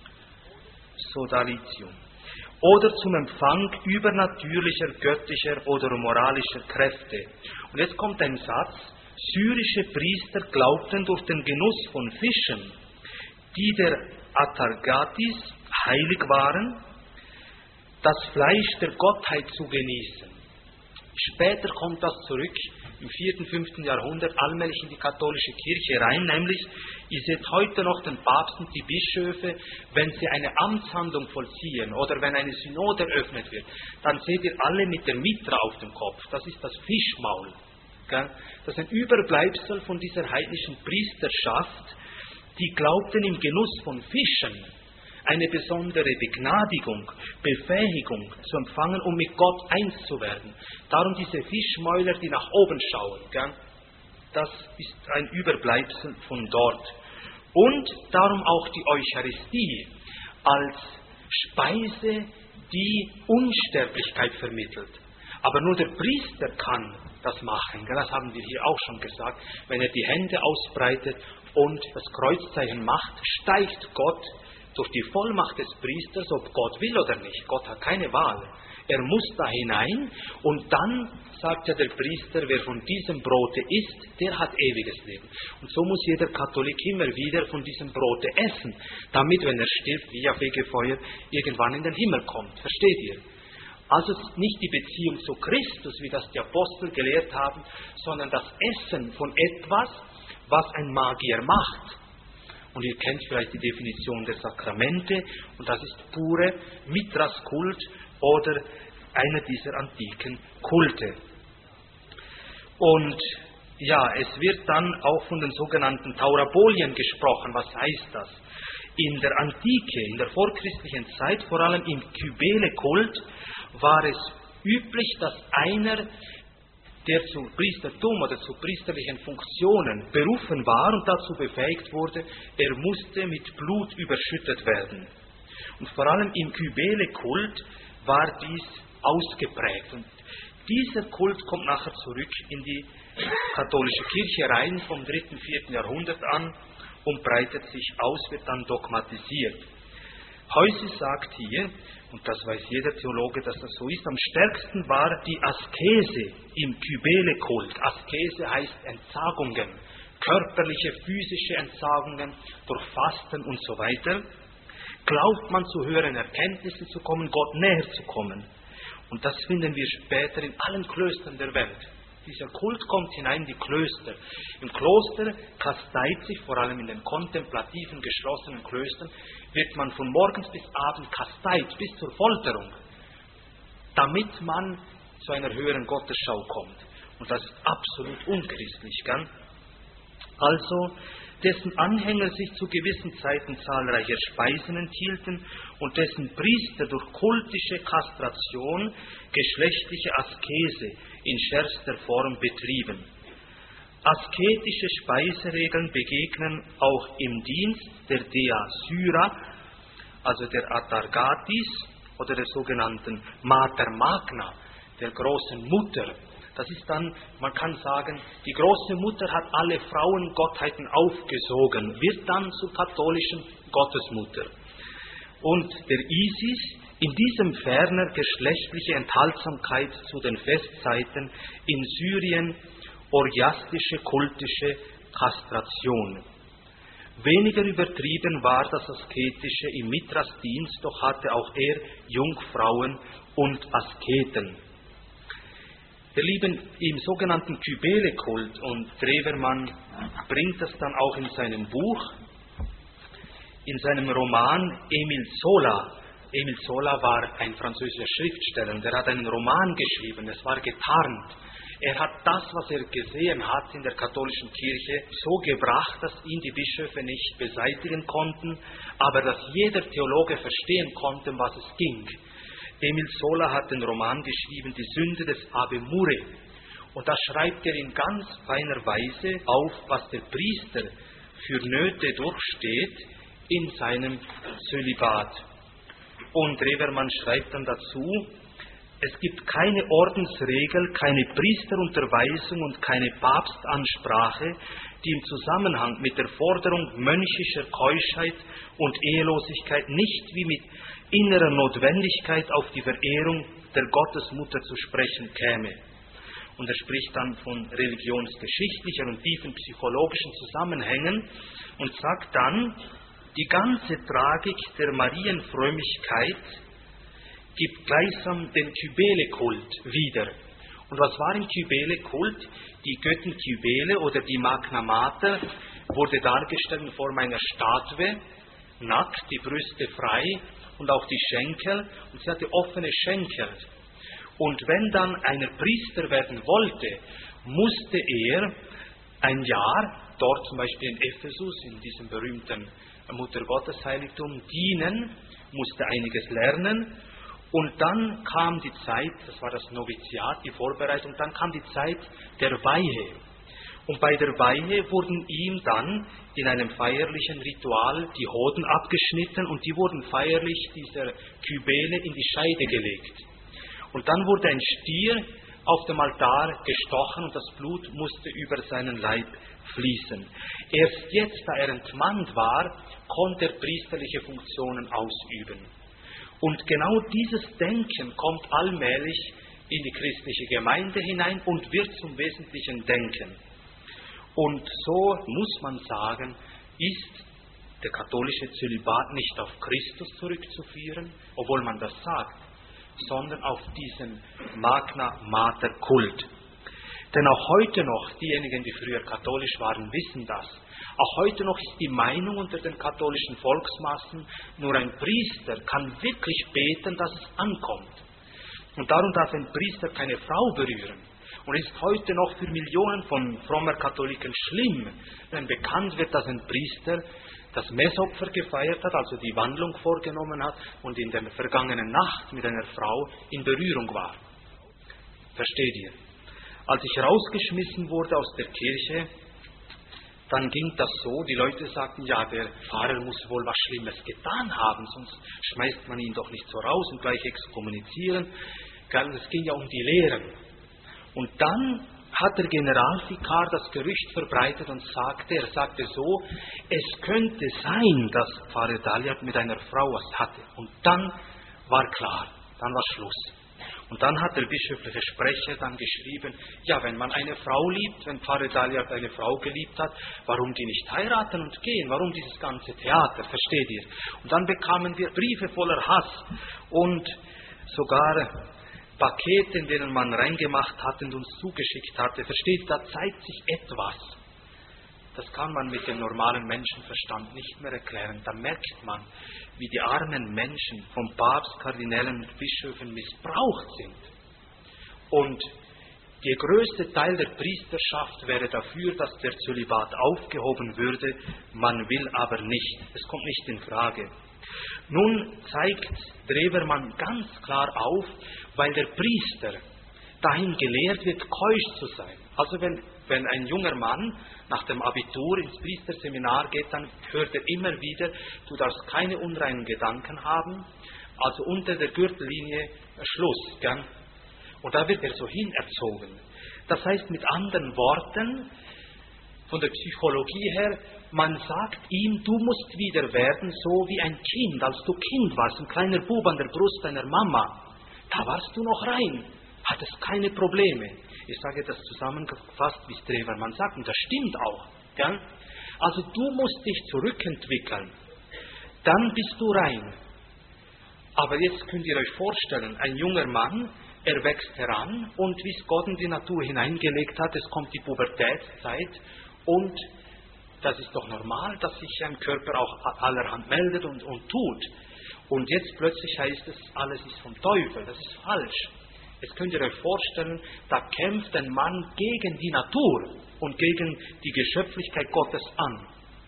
A: Sodalitium, oder zum Empfang übernatürlicher, göttlicher oder moralischer Kräfte. Und jetzt kommt ein Satz, syrische Priester glaubten durch den Genuss von Fischen, die der Atargatis heilig waren, das Fleisch der Gottheit zu genießen. Später kommt das zurück, im 4., 5. Jahrhundert, allmählich in die katholische Kirche rein, nämlich, ihr seht heute noch den Papst und die Bischöfe, wenn sie eine Amtshandlung vollziehen oder wenn eine Synode eröffnet wird, dann seht ihr alle mit der Mitra auf dem Kopf, das ist das Fischmaul. Gell? Das ist ein Überbleibsel von dieser heidnischen Priesterschaft, die glaubten im Genuss von Fischen eine besondere Begnadigung, Befähigung zu empfangen, um mit Gott eins zu werden. Darum diese Fischmäuler, die nach oben schauen, gell? Das ist ein Überbleibsel von dort. Und darum auch die Eucharistie als Speise, die Unsterblichkeit vermittelt. Aber nur der Priester kann das machen. Das haben wir hier auch schon gesagt. Wenn er die Hände ausbreitet und das Kreuzzeichen macht, steigt Gott durch die Vollmacht des Priesters, ob Gott will oder nicht. Gott hat keine Wahl. Er muss da hinein und dann sagt ja der Priester, wer von diesem Brote isst, der hat ewiges Leben. Und so muss jeder Katholik immer wieder von diesem Brote essen, damit, wenn er stirbt, wie auf Fegefeuer, irgendwann in den Himmel kommt. Versteht ihr? Also es ist nicht die Beziehung zu Christus, wie das die Apostel gelehrt haben, sondern das Essen von etwas, was ein Magier macht. Und ihr kennt vielleicht die Definition der Sakramente, und das ist pure Mithras-Kult oder einer dieser antiken Kulte. Und ja, es wird dann auch von den sogenannten Taurabolien gesprochen. Was heißt das? In der Antike, in der vorchristlichen Zeit, vor allem im Kybele-Kult, war es üblich, dass einer, der zu Priestertum oder zu priesterlichen Funktionen berufen war und dazu befähigt wurde, er musste mit Blut überschüttet werden. Und vor allem im Kybele-Kult war dies ausgeprägt. Und dieser Kult kommt nachher zurück in die katholische Kirche rein vom 3. und 4. Jahrhundert an und breitet sich aus, wird dann dogmatisiert. Heusi sagt hier, und das weiß jeder Theologe, dass das so ist, am stärksten war die Askese im Kybele-Kult. Askese heißt Entsagungen, körperliche, physische Entsagungen durch Fasten und so weiter. Glaubt man zu höheren Erkenntnissen zu kommen, Gott näher zu kommen. Und das finden wir später in allen Klöstern der Welt. Dieser Kult kommt hinein in die Klöster. Im Kloster kasteit sich, vor allem in den kontemplativen, geschlossenen Klöstern, wird man von morgens bis abends kasteit, bis zur Folterung, damit man zu einer höheren Gottesschau kommt. Und das ist absolut unchristlich, gell? Also, dessen Anhänger sich zu gewissen Zeiten zahlreicher Speisen enthielten und dessen Priester durch kultische Kastration geschlechtliche Askese in schärfster Form betrieben. Asketische Speiseregeln begegnen auch im Dienst der Dea Syra, also der Atargatis oder der sogenannten Mater Magna, der großen Mutter. Das ist dann, man kann sagen, die große Mutter hat alle Frauengottheiten aufgesogen, wird dann zur katholischen Gottesmutter. Und der Isis, in diesem ferner geschlechtliche Enthaltsamkeit zu den Festzeiten in Syrien, orgiastische, kultische Kastration. Weniger übertrieben war das Asketische im Mithrasdienst, doch hatte auch er Jungfrauen und Asketen. Wir lieben im sogenannten Kybele-Kult, und Drewermann bringt das dann auch in seinem Buch, in seinem Roman Émile Zola. Émile Zola war ein französischer Schriftsteller, der hat einen Roman geschrieben, es war getarnt. Er hat das, was er gesehen hat in der katholischen Kirche, so gebracht, dass ihn die Bischöfe nicht beseitigen konnten, aber dass jeder Theologe verstehen konnte, um was es ging. Émile Zola hat den Roman geschrieben, Die Sünde des Ave Mure. Und da schreibt er in ganz feiner Weise auf, was der Priester für Nöte durchsteht in seinem Zölibat. Und Drewermann schreibt dann dazu, es gibt keine Ordensregel, keine Priesterunterweisung und keine Papstansprache, die im Zusammenhang mit der Forderung mönchischer Keuschheit und Ehelosigkeit nicht wie mit innerer Notwendigkeit auf die Verehrung der Gottesmutter zu sprechen käme. Und er spricht dann von religionsgeschichtlichen und tiefen psychologischen Zusammenhängen und sagt dann, die ganze Tragik der Marienfrömmigkeit gibt gleichsam den Kybele-Kult wieder. Und was war im Kybele-Kult? Die Göttin Kybele oder die Magna Mater wurde dargestellt in Form einer Statue, nackt, die Brüste frei und auch die Schenkel, und sie hatte offene Schenkel. Und wenn dann einer Priester werden wollte, musste er ein Jahr, dort zum Beispiel in Ephesus, in diesem berühmten Muttergottesheiligtum, dienen, musste einiges lernen. Und dann kam die Zeit, das war das Noviziat, die Vorbereitung, dann kam die Zeit der Weihe. Und bei der Weihe wurden ihm dann in einem feierlichen Ritual die Hoden abgeschnitten und die wurden feierlich dieser Kybele in die Scheide gelegt. Und dann wurde ein Stier auf dem Altar gestochen und das Blut musste über seinen Leib fließen. Erst jetzt, da er entmannt war, konnte er priesterliche Funktionen ausüben. Und genau dieses Denken kommt allmählich in die christliche Gemeinde hinein und wird zum wesentlichen Denken. Und so muss man sagen, ist der katholische Zölibat nicht auf Christus zurückzuführen, obwohl man das sagt, sondern auf diesen Magna Mater Kult. Denn auch heute noch, diejenigen, die früher katholisch waren, wissen das. Auch heute noch ist die Meinung unter den katholischen Volksmassen, nur ein Priester kann wirklich beten, dass es ankommt. Und darum darf ein Priester keine Frau berühren. Und es ist heute noch für Millionen von frommer Katholiken schlimm, wenn bekannt wird, dass ein Priester das Messopfer gefeiert hat, also die Wandlung vorgenommen hat und in der vergangenen Nacht mit einer Frau in Berührung war. Versteht ihr? Als ich rausgeschmissen wurde aus der Kirche, dann ging das so, die Leute sagten, ja, der Pfarrer muss wohl was Schlimmes getan haben, sonst schmeißt man ihn doch nicht so raus und gleich exkommunizieren. Es ging ja um die Lehren. Und dann hat der Generalvikar das Gerücht verbreitet und er sagte so, es könnte sein, dass Pfarrer Dalliard mit einer Frau was hatte. Und dann war klar, dann war Schluss. Und dann hat der bischöfliche Sprecher dann geschrieben, ja, wenn man eine Frau liebt, wenn Pfarrer Dalliard eine Frau geliebt hat, warum die nicht heiraten und gehen? Warum dieses ganze Theater? Versteht ihr? Und dann bekamen wir Briefe voller Hass und sogar Pakete, in denen man reingemacht hat und uns zugeschickt hatte. Versteht ihr, da zeigt sich etwas. Das kann man mit dem normalen Menschenverstand nicht mehr erklären. Da merkt man, wie die armen Menschen vom Papst, Kardinälen und Bischöfen missbraucht sind. Und der größte Teil der Priesterschaft wäre dafür, dass der Zölibat aufgehoben würde. Man will aber nicht. Es kommt nicht in Frage. Nun zeigt Drewermann ganz klar auf, weil der Priester dahin gelehrt wird, keusch zu sein. Also wenn ein junger Mann nach dem Abitur ins Priesterseminar geht, dann hört er immer wieder, du darfst keine unreinen Gedanken haben, also unter der Gürtellinie Schluss. Gell? Und da wird er so hinerzogen. Das heißt mit anderen Worten, von der Psychologie her, man sagt ihm, du musst wieder werden, so wie ein Kind, als du Kind warst, ein kleiner Bub an der Brust deiner Mama. Da warst du noch rein, hattest keine Probleme. Ich sage das zusammengefasst, wie es Drewermann sagt, und das stimmt auch. Gell? Also du musst dich zurückentwickeln, dann bist du rein. Aber jetzt könnt ihr euch vorstellen, ein junger Mann, er wächst heran und wie es Gott in die Natur hineingelegt hat, es kommt die Pubertätszeit und das ist doch normal, dass sich ein Körper auch allerhand meldet und tut. Und jetzt plötzlich heißt es, alles ist vom Teufel. Das ist falsch. Jetzt könnt ihr euch vorstellen, da kämpft ein Mann gegen die Natur und gegen die Geschöpflichkeit Gottes an.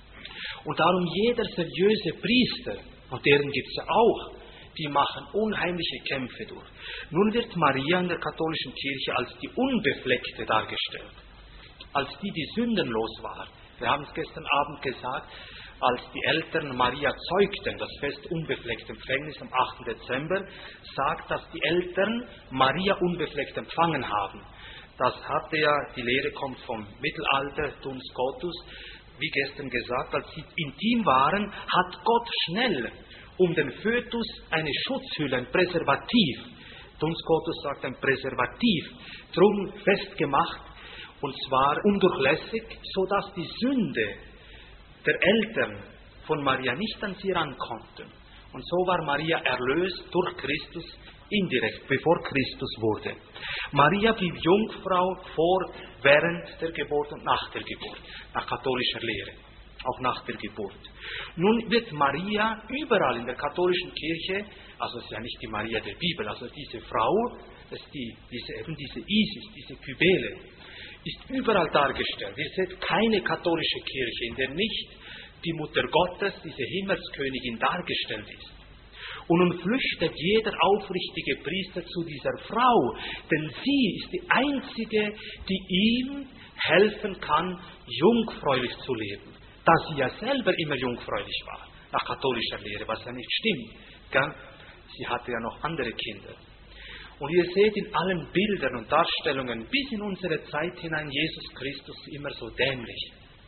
A: Und darum jeder seriöse Priester, und deren gibt es ja auch, die machen unheimliche Kämpfe durch. Nun wird Maria in der katholischen Kirche als die Unbefleckte dargestellt, als die sündenlos war. Wir haben es gestern Abend gesagt, als die Eltern Maria zeugten, das Fest unbefleckt Empfängnis am 8. Dezember, sagt, dass die Eltern Maria unbefleckt empfangen haben. Das hatte ja, die Lehre kommt vom Mittelalter, Duns Scotus, wie gestern gesagt, als sie intim waren, hat Gott schnell um den Fötus eine Schutzhülle, ein Präservativ, Duns Scotus sagt ein Präservativ, drum festgemacht, und zwar undurchlässig, sodass die Sünde der Eltern von Maria nicht an sie rankonnten. Und so war Maria erlöst durch Christus indirekt, bevor Christus wurde. Maria blieb Jungfrau vor, während der Geburt und nach der Geburt, nach katholischer Lehre, auch nach der Geburt. Nun wird Maria überall in der katholischen Kirche, also es ist ja nicht die Maria der Bibel, also diese Frau, das ist diese Isis, diese Kybele, ist überall dargestellt. Ihr seht keine katholische Kirche, in der nicht die Mutter Gottes, diese Himmelskönigin, dargestellt ist. Und nun flüchtet jeder aufrichtige Priester zu dieser Frau, denn sie ist die einzige, die ihm helfen kann, jungfräulich zu leben. Da sie ja selber immer jungfräulich war, nach katholischer Lehre, was ja nicht stimmt. Gell? Sie hatte ja noch andere Kinder. Und ihr seht in allen Bildern und Darstellungen bis in unsere Zeit hinein Jesus Christus immer so dämlich.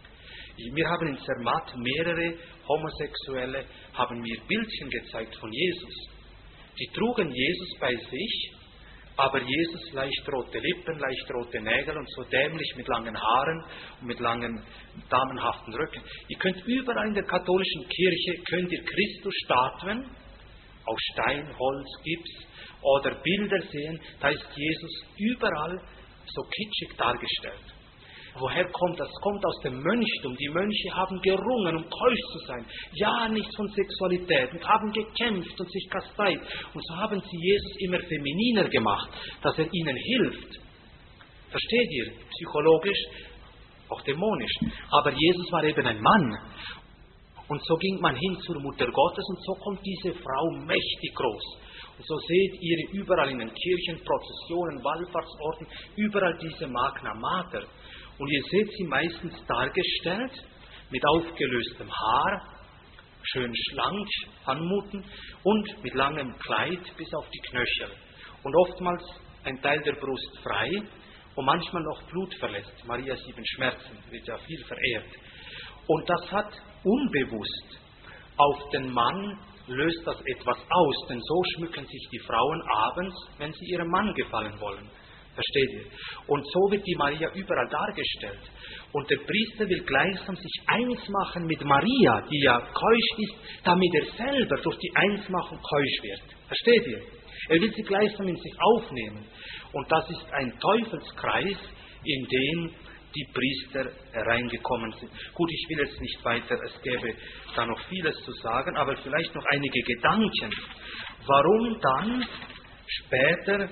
A: Wir haben in Zermatt mehrere Homosexuelle, haben mir Bildchen gezeigt von Jesus. Die trugen Jesus bei sich, aber Jesus leicht rote Lippen, leicht rote Nägel und so dämlich mit langen Haaren und mit langen damenhaften Röcken. Ihr könnt überall in der katholischen Kirche, könnt ihr Christus-Statuen aus Stein, Holz, Gips oder Bilder sehen, da ist Jesus überall so kitschig dargestellt. Woher kommt das? Es kommt aus dem Mönchtum. Die Mönche haben gerungen, um keusch zu sein. Ja, nichts von Sexualität und haben gekämpft und sich kasteit. Und so haben sie Jesus immer femininer gemacht, dass er ihnen hilft. Versteht ihr? Psychologisch, auch dämonisch. Aber Jesus war eben ein Mann. Und so ging man hin zur Mutter Gottes und so kommt diese Frau mächtig groß. Und so seht ihr überall in den Kirchen, Prozessionen, Wallfahrtsorten, überall diese Magna Mater. Und ihr seht sie meistens dargestellt mit aufgelöstem Haar, schön schlank anmuten und mit langem Kleid bis auf die Knöchel. Und oftmals ein Teil der Brust frei und manchmal noch blutverletzt. Maria 7 Schmerzen wird ja viel verehrt. Und das hat unbewusst auf den Mann löst das etwas aus, denn so schmücken sich die Frauen abends, wenn sie ihrem Mann gefallen wollen. Versteht ihr? Und so wird die Maria überall dargestellt. Und der Priester will gleichsam sich eins machen mit Maria, die ja keusch ist, damit er selber durch die Einsmachung keusch wird. Versteht ihr? Er will sie gleichsam in sich aufnehmen. Und das ist ein Teufelskreis, in den die Priester reingekommen sind. Gut, ich will jetzt nicht weiter, es gäbe da noch vieles zu sagen, aber vielleicht noch einige Gedanken. Warum dann später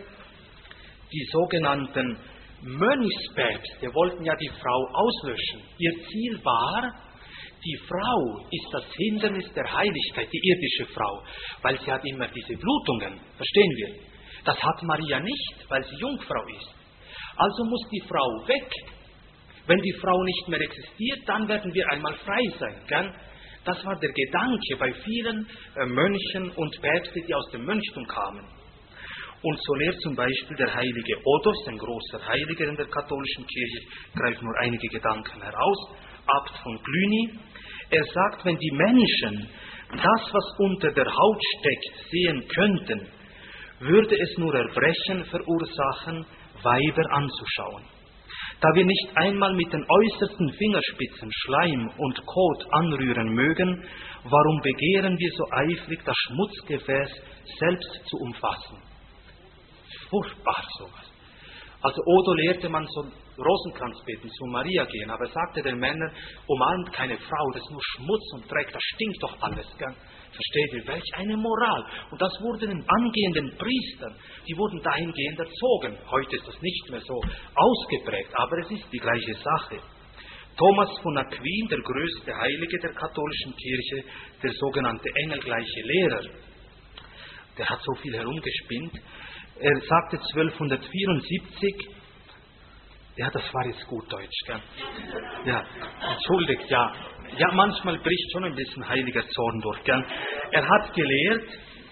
A: die sogenannten Mönchspäpste wollten ja die Frau auslöschen. Ihr Ziel war, die Frau ist das Hindernis der Heiligkeit, die irdische Frau, weil sie hat immer diese Blutungen, verstehen wir. Das hat Maria nicht, weil sie Jungfrau ist. Also muss die Frau weg. Wenn die Frau nicht mehr existiert, dann werden wir einmal frei sein. Gell? Das war der Gedanke bei vielen Mönchen und Päpste, die aus dem Mönchtum kamen. Und so lehrt zum Beispiel der heilige Odos, ein großer Heiliger in der katholischen Kirche, ich greife nur einige Gedanken heraus, Abt von Cluny. Er sagt, wenn die Menschen das, was unter der Haut steckt, sehen könnten, würde es nur Erbrechen verursachen, Weiber anzuschauen. Da wir nicht einmal mit den äußersten Fingerspitzen Schleim und Kot anrühren mögen, warum begehren wir so eifrig, das Schmutzgefäß selbst zu umfassen? Furchtbar sowas. Also Odo lehrte, man soll Rosenkranz beten, zu Maria gehen, aber er sagte den Männern, umarmt keine Frau, das ist nur Schmutz und Dreck, das stinkt doch alles. Gell? Versteht ihr? Welch eine Moral. Und das wurde den angehenden Priestern, die wurden dahingehend erzogen. Heute ist das nicht mehr so ausgeprägt, aber es ist die gleiche Sache. Thomas von Aquin, der größte Heilige der katholischen Kirche, der sogenannte engelgleiche Lehrer, der hat so viel herumgespinnt. Er sagte 1274, ja, das war jetzt gut Deutsch, gell? Ja, entschuldigt, ja. Ja, manchmal bricht schon ein bisschen heiliger Zorn durch, gell? Er hat gelehrt,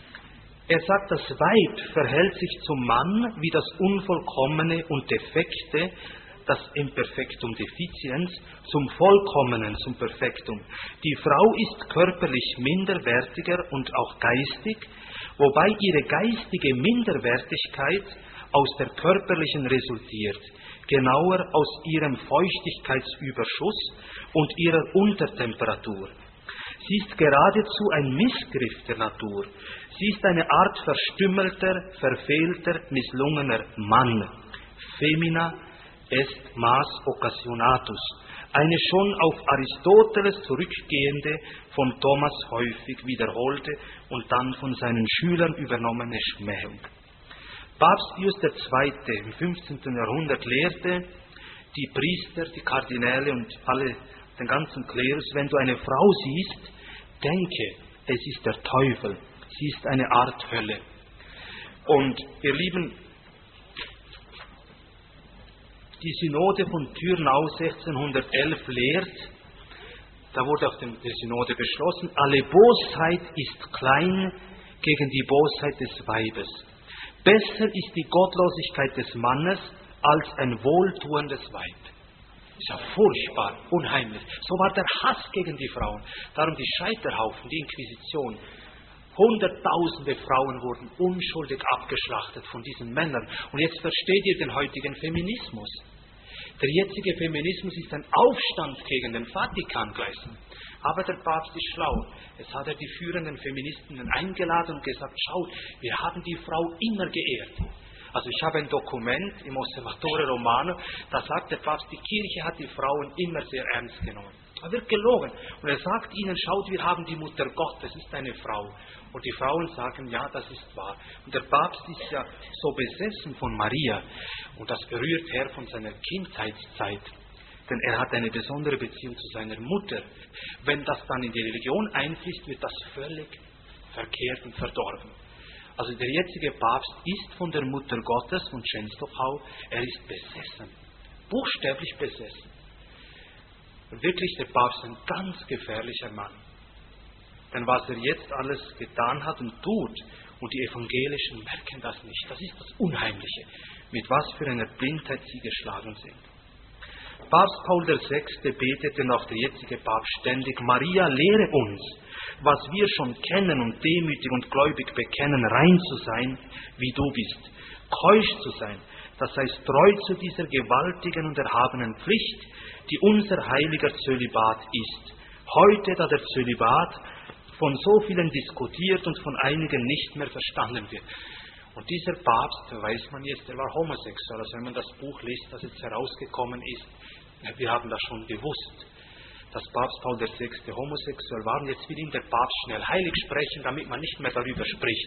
A: er sagt, das Weib verhält sich zum Mann wie das Unvollkommene und Defekte, das Imperfektum Deficiens, zum Vollkommenen, zum Perfektum. Die Frau ist körperlich minderwertiger und auch geistig, wobei ihre geistige Minderwertigkeit aus der körperlichen resultiert, genauer aus ihrem Feuchtigkeitsüberschuss und ihrer Untertemperatur. Sie ist geradezu ein Missgriff der Natur. Sie ist eine Art verstümmelter, verfehlter, misslungener Mann. Femina est mas occasionatus. Eine schon auf Aristoteles zurückgehende, von Thomas häufig wiederholte und dann von seinen Schülern übernommene Schmähung. Papst Pius II. Im 15. Jahrhundert lehrte, die Priester, die Kardinäle und den ganzen Klerus, wenn du eine Frau siehst, denke, es ist der Teufel, sie ist eine Art Hölle. Und ihr Lieben, die Synode von Tyrnau 1611 lehrt, da wurde auf der Synode beschlossen, alle Bosheit ist klein gegen die Bosheit des Weibes. Besser ist die Gottlosigkeit des Mannes als ein wohltuendes Weib. Ist ja furchtbar, unheimlich. So war der Hass gegen die Frauen. Darum die Scheiterhaufen, die Inquisition. Hunderttausende Frauen wurden unschuldig abgeschlachtet von diesen Männern. Und jetzt versteht ihr den heutigen Feminismus. Der jetzige Feminismus ist ein Aufstand gegen den Vatikan gleichsam. Aber der Papst ist schlau. Jetzt hat er die führenden Feministinnen eingeladen und gesagt, schaut, wir haben die Frau immer geehrt. Also ich habe ein Dokument im Osservatore Romano, da sagt der Papst, die Kirche hat die Frauen immer sehr ernst genommen. Er wird gelogen. Und er sagt ihnen, schaut, wir haben die Mutter Gottes, ist eine Frau. Und die Frauen sagen, ja, das ist wahr. Und der Papst ist ja so besessen von Maria. Und das berührt er von seiner Kindheitszeit. Denn er hat eine besondere Beziehung zu seiner Mutter. Wenn das dann in die Religion einfließt, wird das völlig verkehrt und verdorben. Also der jetzige Papst ist von der Mutter Gottes, von Częstochow, er ist besessen. Buchstäblich besessen. Und wirklich, der Papst ist ein ganz gefährlicher Mann. Denn was er jetzt alles getan hat und tut, und die Evangelischen merken das nicht, das ist das Unheimliche, mit was für einer Blindheit sie geschlagen sind. Papst Paul VI. Betete noch der jetzige Papst ständig, Maria, lehre uns, was wir schon kennen und demütig und gläubig bekennen, rein zu sein, wie du bist, keusch zu sein, das heißt treu zu dieser gewaltigen und erhabenen Pflicht, die unser heiliger Zölibat ist. Heute, da der Zölibat von so vielen diskutiert und von einigen nicht mehr verstanden wird. Und dieser Papst, weiß man jetzt, der war homosexuell. Also wenn man das Buch liest, das jetzt herausgekommen ist, wir haben das schon gewusst, dass Papst Paul VI. Homosexuell war. Und jetzt will ihn der Papst schnell heilig sprechen, damit man nicht mehr darüber spricht.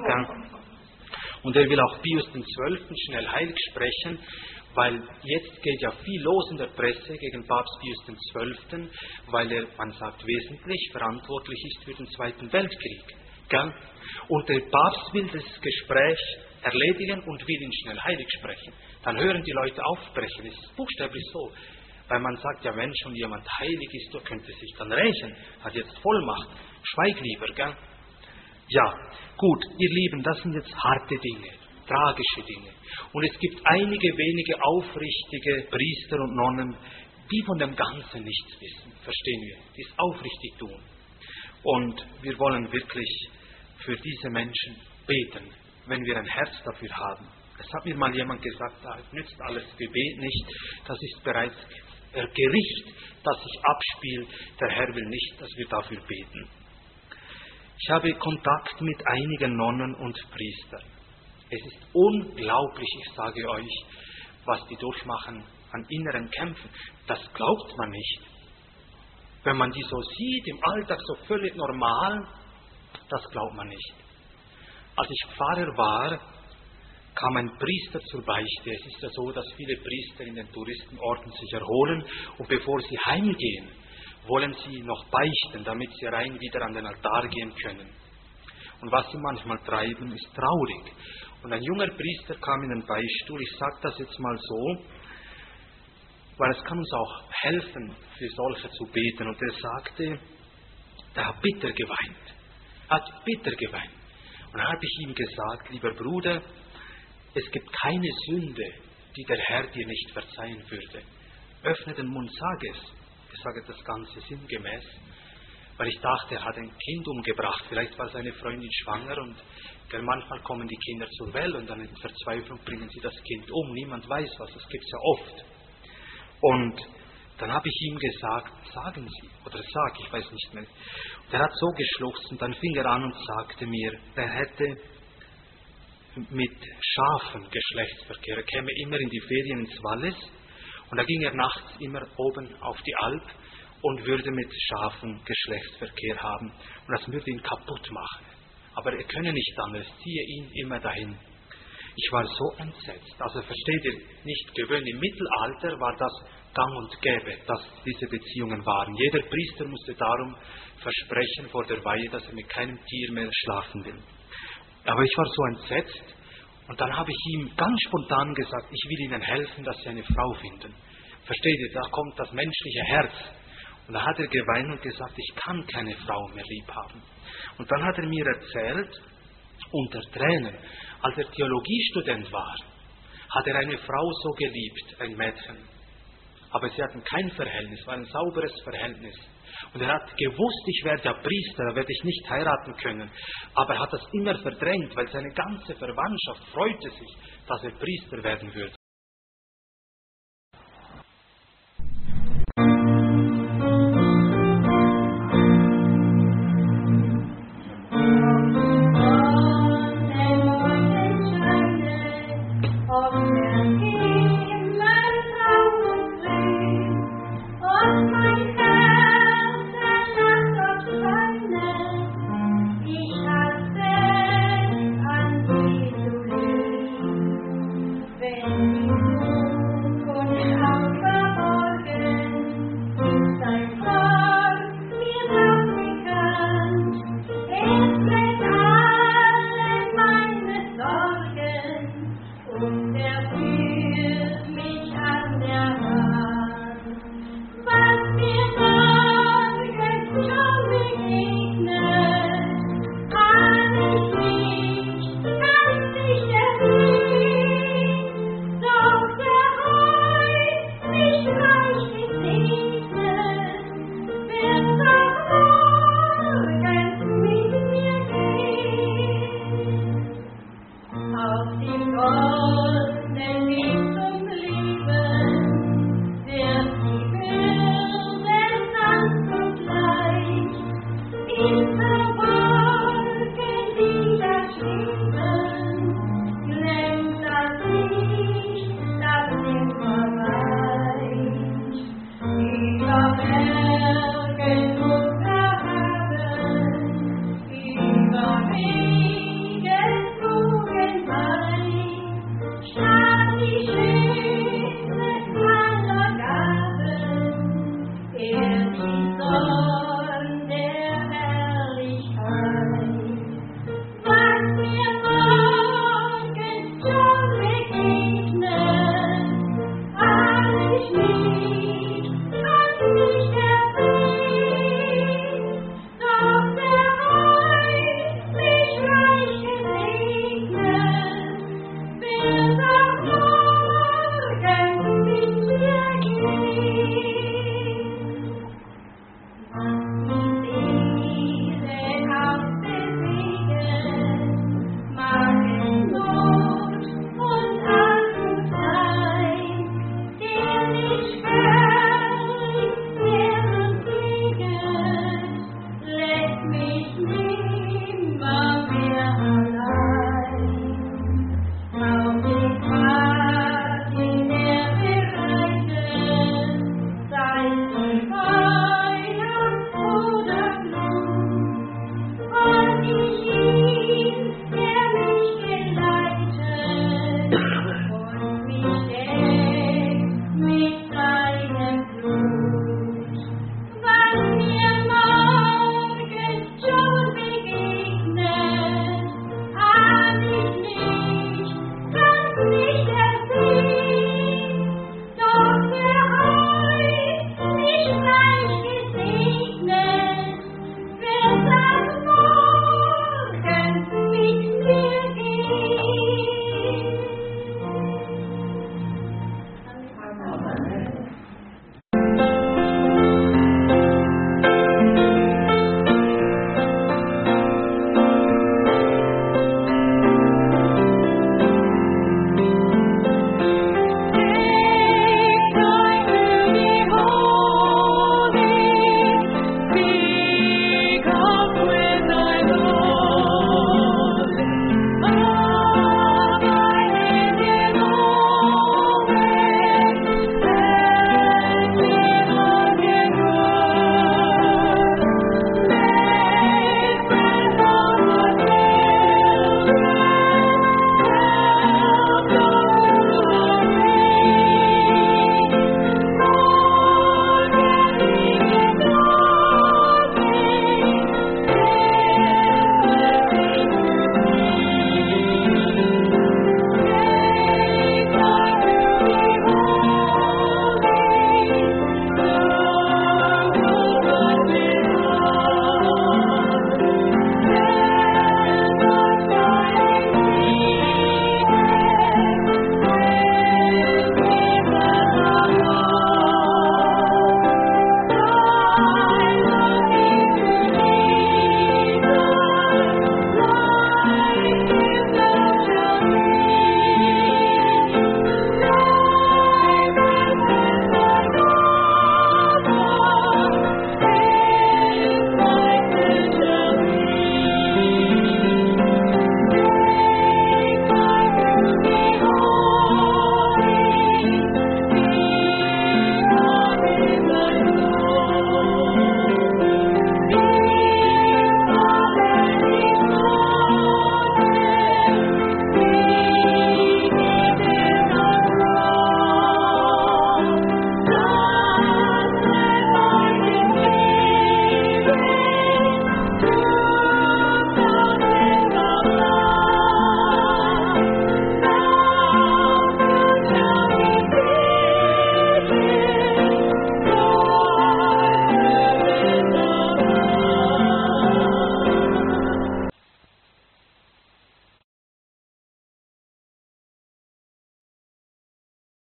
A: Und er will auch Pius XII. Schnell heilig sprechen, weil jetzt geht ja viel los in der Presse gegen Papst Pius XII., weil er, man sagt, wesentlich verantwortlich ist für den Zweiten Weltkrieg. Gell? Und der Papst will das Gespräch erledigen und will ihn schnell heilig sprechen. Dann hören die Leute aufbrechen. Es ist buchstäblich so. Weil man sagt, ja, wenn schon jemand heilig ist, der könnte sich dann rächen, hat jetzt Vollmacht. Schweig lieber, gell? Ja, gut, ihr Lieben, das sind jetzt harte Dinge, tragische Dinge. Und es gibt einige wenige aufrichtige Priester und Nonnen, die von dem Ganzen nichts wissen, verstehen wir, die es aufrichtig tun. Und wir wollen wirklich für diese Menschen beten, wenn wir ein Herz dafür haben. Es hat mir mal jemand gesagt, da nützt alles Gebet nicht, das ist bereits Gericht, das sich abspielt. Der Herr will nicht, dass wir dafür beten. Ich habe Kontakt mit einigen Nonnen und Priestern. Es ist unglaublich, ich sage euch, was die durchmachen an inneren Kämpfen. Das glaubt man nicht. Wenn man die so sieht, im Alltag so völlig normal, das glaubt man nicht. Als ich Pfarrer war, kam ein Priester zur Beichte. Es ist ja so, dass viele Priester in den Touristenorten sich erholen und bevor sie heimgehen, wollen sie noch beichten, damit sie rein wieder an den Altar gehen können. Und was sie manchmal treiben, ist traurig. Und ein junger Priester kam in den Beichtstuhl, ich sage das jetzt mal so, weil es kann uns auch helfen, für solche zu beten. Und er sagte, er hat bitter geweint. Und dann habe ich ihm gesagt, lieber Bruder, es gibt keine Sünde, die der Herr dir nicht verzeihen würde. Öffne den Mund, sag es. Ich sage das Ganze sinngemäß, weil ich dachte, er hat ein Kind umgebracht. Vielleicht war seine Freundin schwanger und manchmal kommen die Kinder zur Welt und dann in Verzweiflung bringen sie das Kind um. Niemand weiß was, das gibt es ja oft. Und dann habe ich ihm gesagt, sagen Sie, oder sag, ich weiß nicht mehr. Und er hat so geschluchzt und dann fing er an und sagte mir, er hätte mit Schafen Geschlechtsverkehr. Er käme immer in die Ferien ins Wallis und da ging er nachts immer oben auf die Alp und würde mit Schafen Geschlechtsverkehr haben. Und das würde ihn kaputt machen. Aber er könne nicht anders, ziehe ihn immer dahin. Ich war so entsetzt. Also versteht ihr, nicht gewöhnlich. Im Mittelalter war das gang und gäbe, dass diese Beziehungen waren. Jeder Priester musste darum versprechen vor der Weihe, dass er mit keinem Tier mehr schlafen will. Aber ich war so entsetzt und dann habe ich ihm ganz spontan gesagt, ich will Ihnen helfen, dass Sie eine Frau finden. Versteht ihr, da kommt das menschliche Herz. Und da hat er geweint und gesagt, ich kann keine Frau mehr lieb haben. Und dann hat er mir erzählt, unter Tränen, als er Theologiestudent war, hat er eine Frau so geliebt, ein Mädchen. Aber sie hatten kein Verhältnis, war ein sauberes Verhältnis. Und er hat gewusst, ich werde ja Priester, da werde ich nicht heiraten können. Aber er hat das immer verdrängt, weil seine ganze Verwandtschaft freute sich, dass er Priester werden würde.